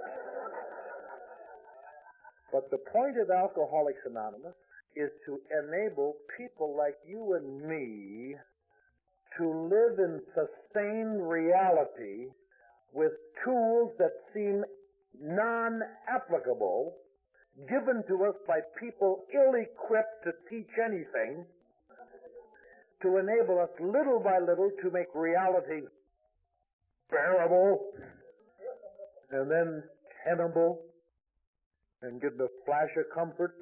B: But the point of Alcoholics Anonymous is to enable people like you and me to live in sustained reality with tools that seem non-applicable, given to us by people ill-equipped to teach anything, to enable us little by little to make reality bearable and then tenable and give a flash of comfort.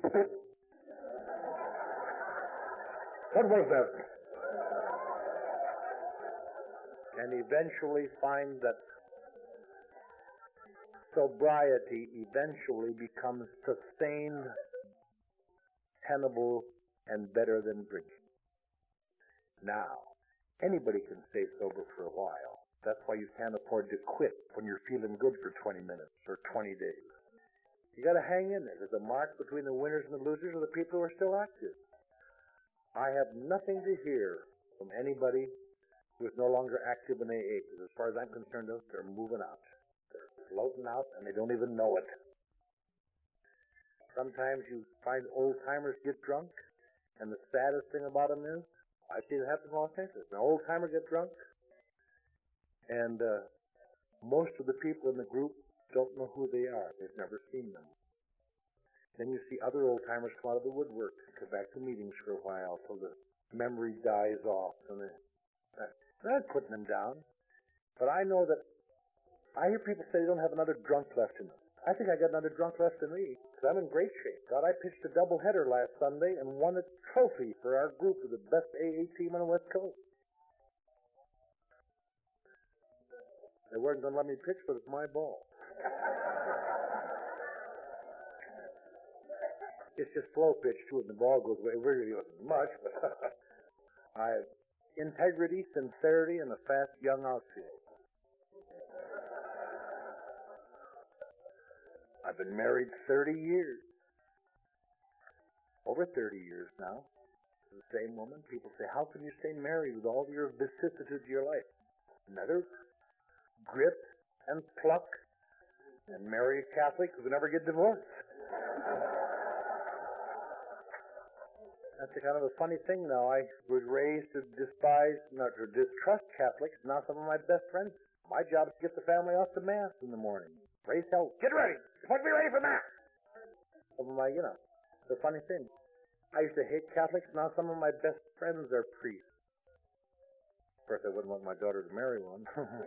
B: What was that? And eventually find that sobriety eventually becomes sustained, tenable, and better than drinking. Now, anybody can stay sober for a while. That's why you can't afford to quit when you're feeling good for 20 minutes or 20 days. You got to hang in there. There's a mark between the winners and the losers are the people who are still active. I have nothing to hear from anybody who is no longer active in AA, because as far as I'm concerned, they're moving out. They're floating out, and they don't even know it. Sometimes you find old-timers get drunk, and the saddest thing about them is, I've seen it happen in Los Angeles. An old-timer get drunk, and most of the people in the group don't know who they are. They've never seen them. Then you see other old-timers come out of the woodwork and come back to meetings for a while till the memory dies off. And they're not putting them down. But I know that I hear people say they don't have another drunk left in them. I think I got another drunk left in me, because I'm in great shape. God, I pitched a doubleheader last Sunday and won a trophy for our group of the best AA team on the West Coast. They weren't going to let me pitch, but it's my ball. It's just slow pitch, too, and the ball goes away. It really wasn't much, but I have integrity, sincerity, and a fast young outfield. I've been married 30 years. Over 30 years now. To the same woman. People say, how can you stay married with all your vicissitudes of your life? Another grit and pluck and marry a Catholic who can never get divorced. That's a kind of a funny thing now. I was raised to distrust Catholics. Now some of my best friends. My job is to get the family off to Mass in the morning. Raise hell. Get ready. You're supposed to be ready for Mass. Some of my, it's a funny thing. I used to hate Catholics. Now some of my best friends are priests. Of course, I wouldn't want my daughter to marry one.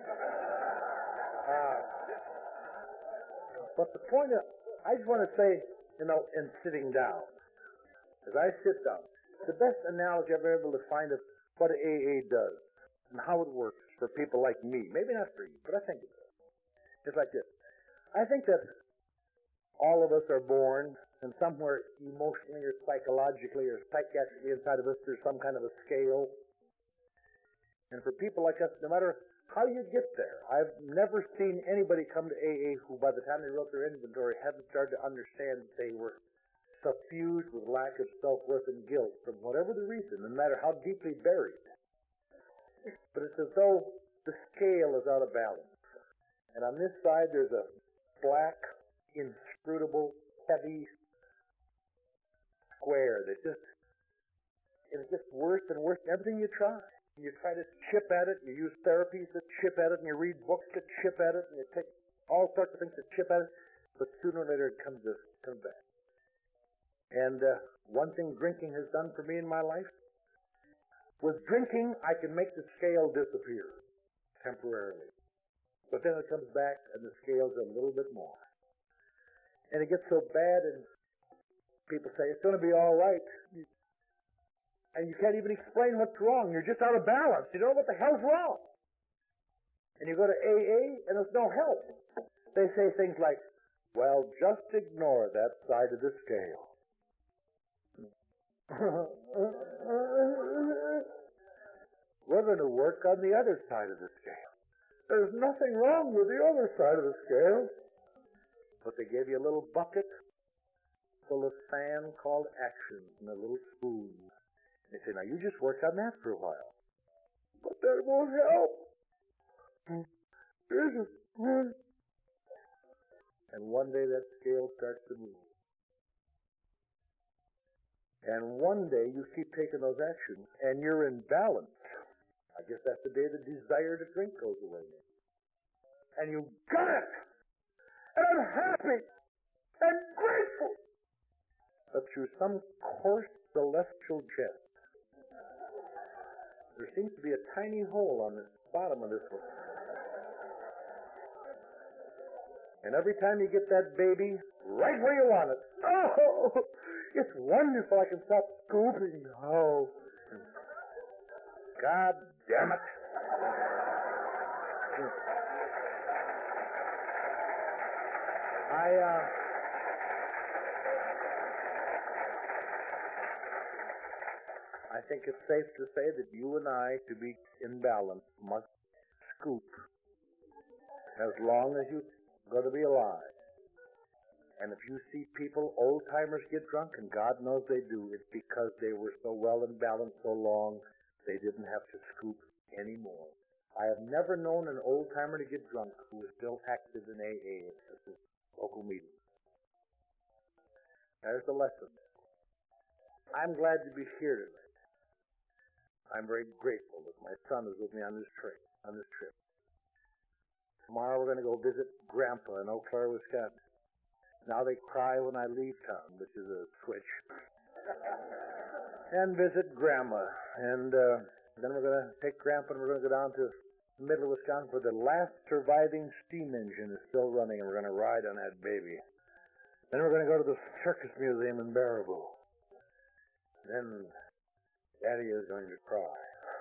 B: But the point is, I just want to say, in sitting down, as I sit down, the best analogy I've ever been able to find of what AA does and how it works for people like me. Maybe not for you, but I think it is. It's like this. I think that all of us are born, and somewhere emotionally or psychologically or psychiatrically inside of us, there's some kind of a scale. And for people like us, no matter how you get there, I've never seen anybody come to AA who, by the time they wrote their inventory, hadn't started to understand that they were suffused with lack of self-worth and guilt from whatever the reason, no matter how deeply buried. But it's as though the scale is out of balance. And on this side, there's a black, inscrutable, heavy square that it gets worse and worse than everything you try. You try to chip at it, you use therapies to chip at it, and you read books to chip at it, and you take all sorts of things to chip at it, but sooner or later it comes back. And one thing drinking has done for me in my life, with drinking I can make the scale disappear temporarily. But then it comes back and the scale's a little bit more. And it gets so bad and people say, it's going to be all right. And you can't even explain what's wrong. You're just out of balance. You don't know what the hell's wrong. And you go to AA and there's no help. They say things like, well, just ignore that side of the scale. We're going to work on the other side of the scale. There's nothing wrong with the other side of the scale. But they gave you a little bucket full of sand called actions and a little spoon. They say, now you just work on that for a while. But that won't help. And one day that scale starts to move. And one day you keep taking those actions and you're in balance. I guess that's the day the desire to drink goes away. And you got it! And I'm happy and grateful. But through some coarse celestial jet, there seems to be a tiny hole on the bottom of this one. And every time you get that baby right where you want it, oh, it's wonderful. I can stop scooping. Oh, God damn it. I think it's safe to say that you and I, to be in balance, must scoop as long as you're going to be alive. And if you see people, old-timers, get drunk, and God knows they do, it's because they were so well in balance so long, they didn't have to scoop anymore. I have never known an old-timer to get drunk who was still active in AA at the local meeting. There's the lesson. I'm glad to be here tonight. I'm very grateful that my son is with me on this trip. Tomorrow we're going to go visit Grandpa in Eau Claire, Wisconsin. Now they cry when I leave town, which is a switch. And visit Grandma. And then we're going to take Grandpa and we're going to go down to the middle of Wisconsin where the last surviving steam engine is still running, and we're going to ride on that baby. Then we're going to go to the Circus Museum in Baraboo. Then Daddy is going to cry.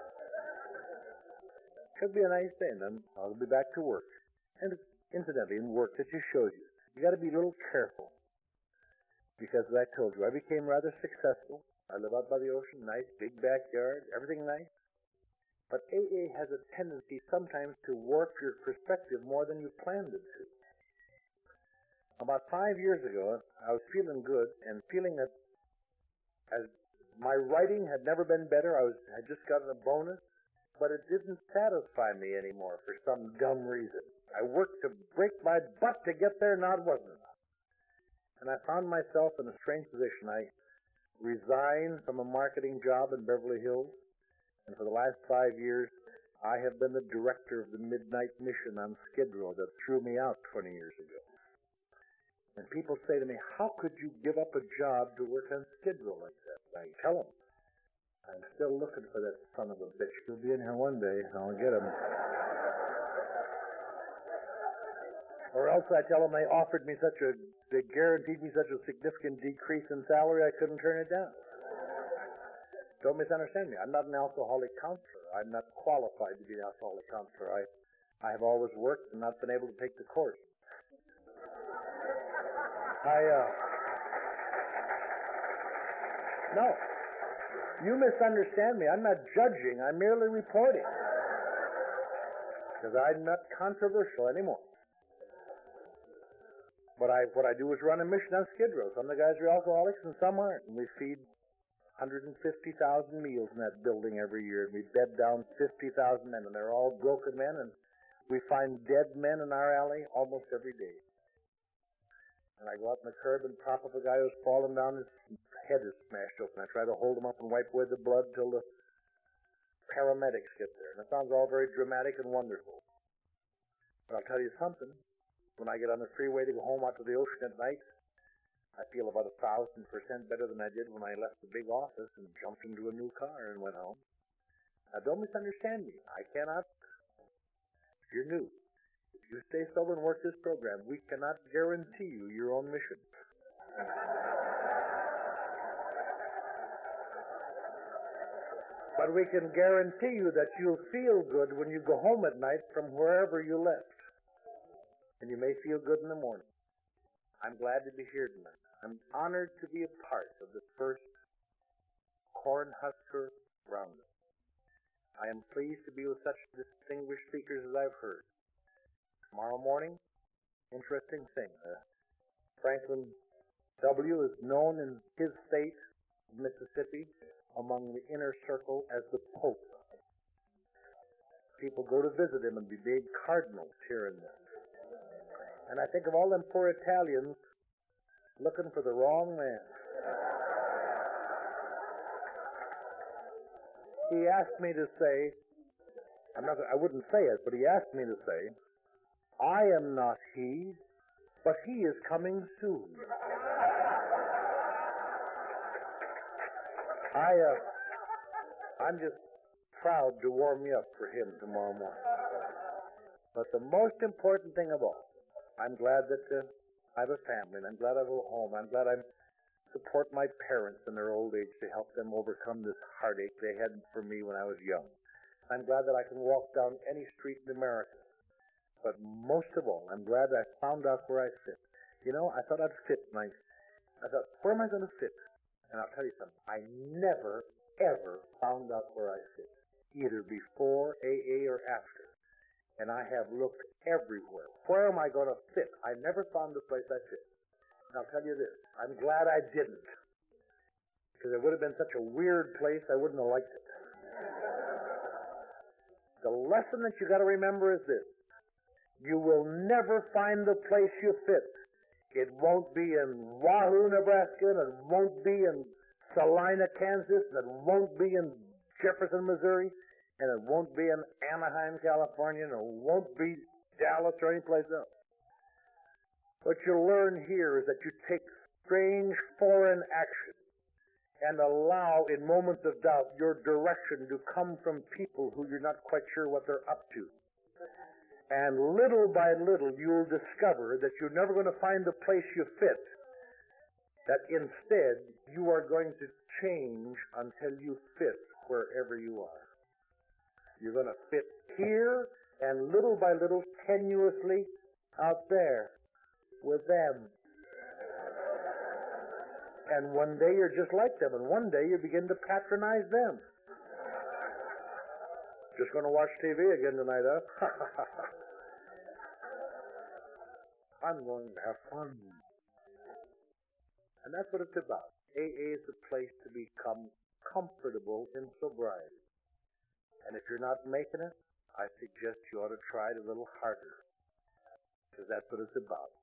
B: Could be a nice day, and then I'll be back to work. And incidentally, in work, that just shows you got to be a little careful. Because as I told you, I became rather successful. I live out by the ocean, nice big backyard, everything nice. But AA has a tendency sometimes to warp your perspective more than you planned it to. About 5 years ago, I was feeling good and feeling that as my writing had never been better. I had just gotten a bonus, but it didn't satisfy me anymore for some dumb reason. I worked to break my butt to get there, now it wasn't enough. And I found myself in a strange position. I resigned from a marketing job in Beverly Hills, and for the last 5 years, I have been the director of the Midnight Mission on Skid Row that threw me out 20 years ago. And people say to me, how could you give up a job to work on Skid Row like that? I tell them, I'm still looking for that son of a bitch. He'll be in here one day, and I'll get him. Or else I tell them they guaranteed me such a significant decrease in salary I couldn't turn it down. Don't misunderstand me. I'm not an alcoholic counselor. I'm not qualified to be an alcoholic counselor. I have always worked and not been able to take the course. No, you misunderstand me. I'm not judging. I'm merely reporting. Because I'm not controversial anymore. What I do is run a mission on Skid Row. Some of the guys are alcoholics and some aren't. And we feed 150,000 meals in that building every year. And we bed down 50,000 men. And they're all broken men. And we find dead men in our alley almost every day. And I go out on the curb and prop up a guy who's fallen down. His head is smashed open. I try to hold him up and wipe away the blood till the paramedics get there. And it sounds all very dramatic and wonderful. But I'll tell you something. When I get on the freeway to go home out to the ocean at night, I feel about 1,000% better than I did when I left the big office and jumped into a new car and went home. Now, don't misunderstand me. I cannot, if you're new, if you stay sober and work this program, we cannot guarantee you your own mission. But we can guarantee you that you'll feel good when you go home at night from wherever you left. And you may feel good in the morning. I'm glad to be here tonight. I'm honored to be a part of the first Cornhusker Roundup. I am pleased to be with such distinguished speakers as I've heard. Tomorrow morning, interesting thing. Franklin W. is known in his state of Mississippi among the inner circle as the Pope. People go to visit him and be big cardinals here and there. And I think of all them poor Italians looking for the wrong man. He asked me to say, I wouldn't say it, but he asked me to say, I am not he, but he is coming soon. I'm just proud to warm you up for him tomorrow morning. But the most important thing of all, I'm glad that I have a family, and I'm glad I have a home. I'm glad I support my parents in their old age to help them overcome this heartache they had for me when I was young. I'm glad that I can walk down any street in America. But most of all, I'm glad I found out where I fit. You know, I thought I'd fit, and I thought, where am I going to fit? And I'll tell you something. I never, ever found out where I fit, either before AA or after. And I have looked everywhere. Where am I going to fit? I never found the place I fit. And I'll tell you this. I'm glad I didn't. Because it would have been such a weird place, I wouldn't have liked it. The lesson that you got to remember is this. You will never find the place you fit. It won't be in Wahoo, Nebraska, and it won't be in Salina, Kansas, and it won't be in Jefferson, Missouri, and it won't be in Anaheim, California, and it won't be Dallas or any place else. What you learn here is that you take strange foreign action and allow, in moments of doubt, your direction to come from people who you're not quite sure what they're up to. And little by little, you'll discover that you're never going to find the place you fit, that instead, you are going to change until you fit wherever you are. You're going to fit here and little by little, tenuously out there with them. And one day you're just like them, and one day you begin to patronize them. Just going to watch TV again tonight, huh? I'm going to have fun. And that's what it's about. AA is a place to become comfortable in sobriety. And if you're not making it, I suggest you ought to try it a little harder. Because that's what it's about.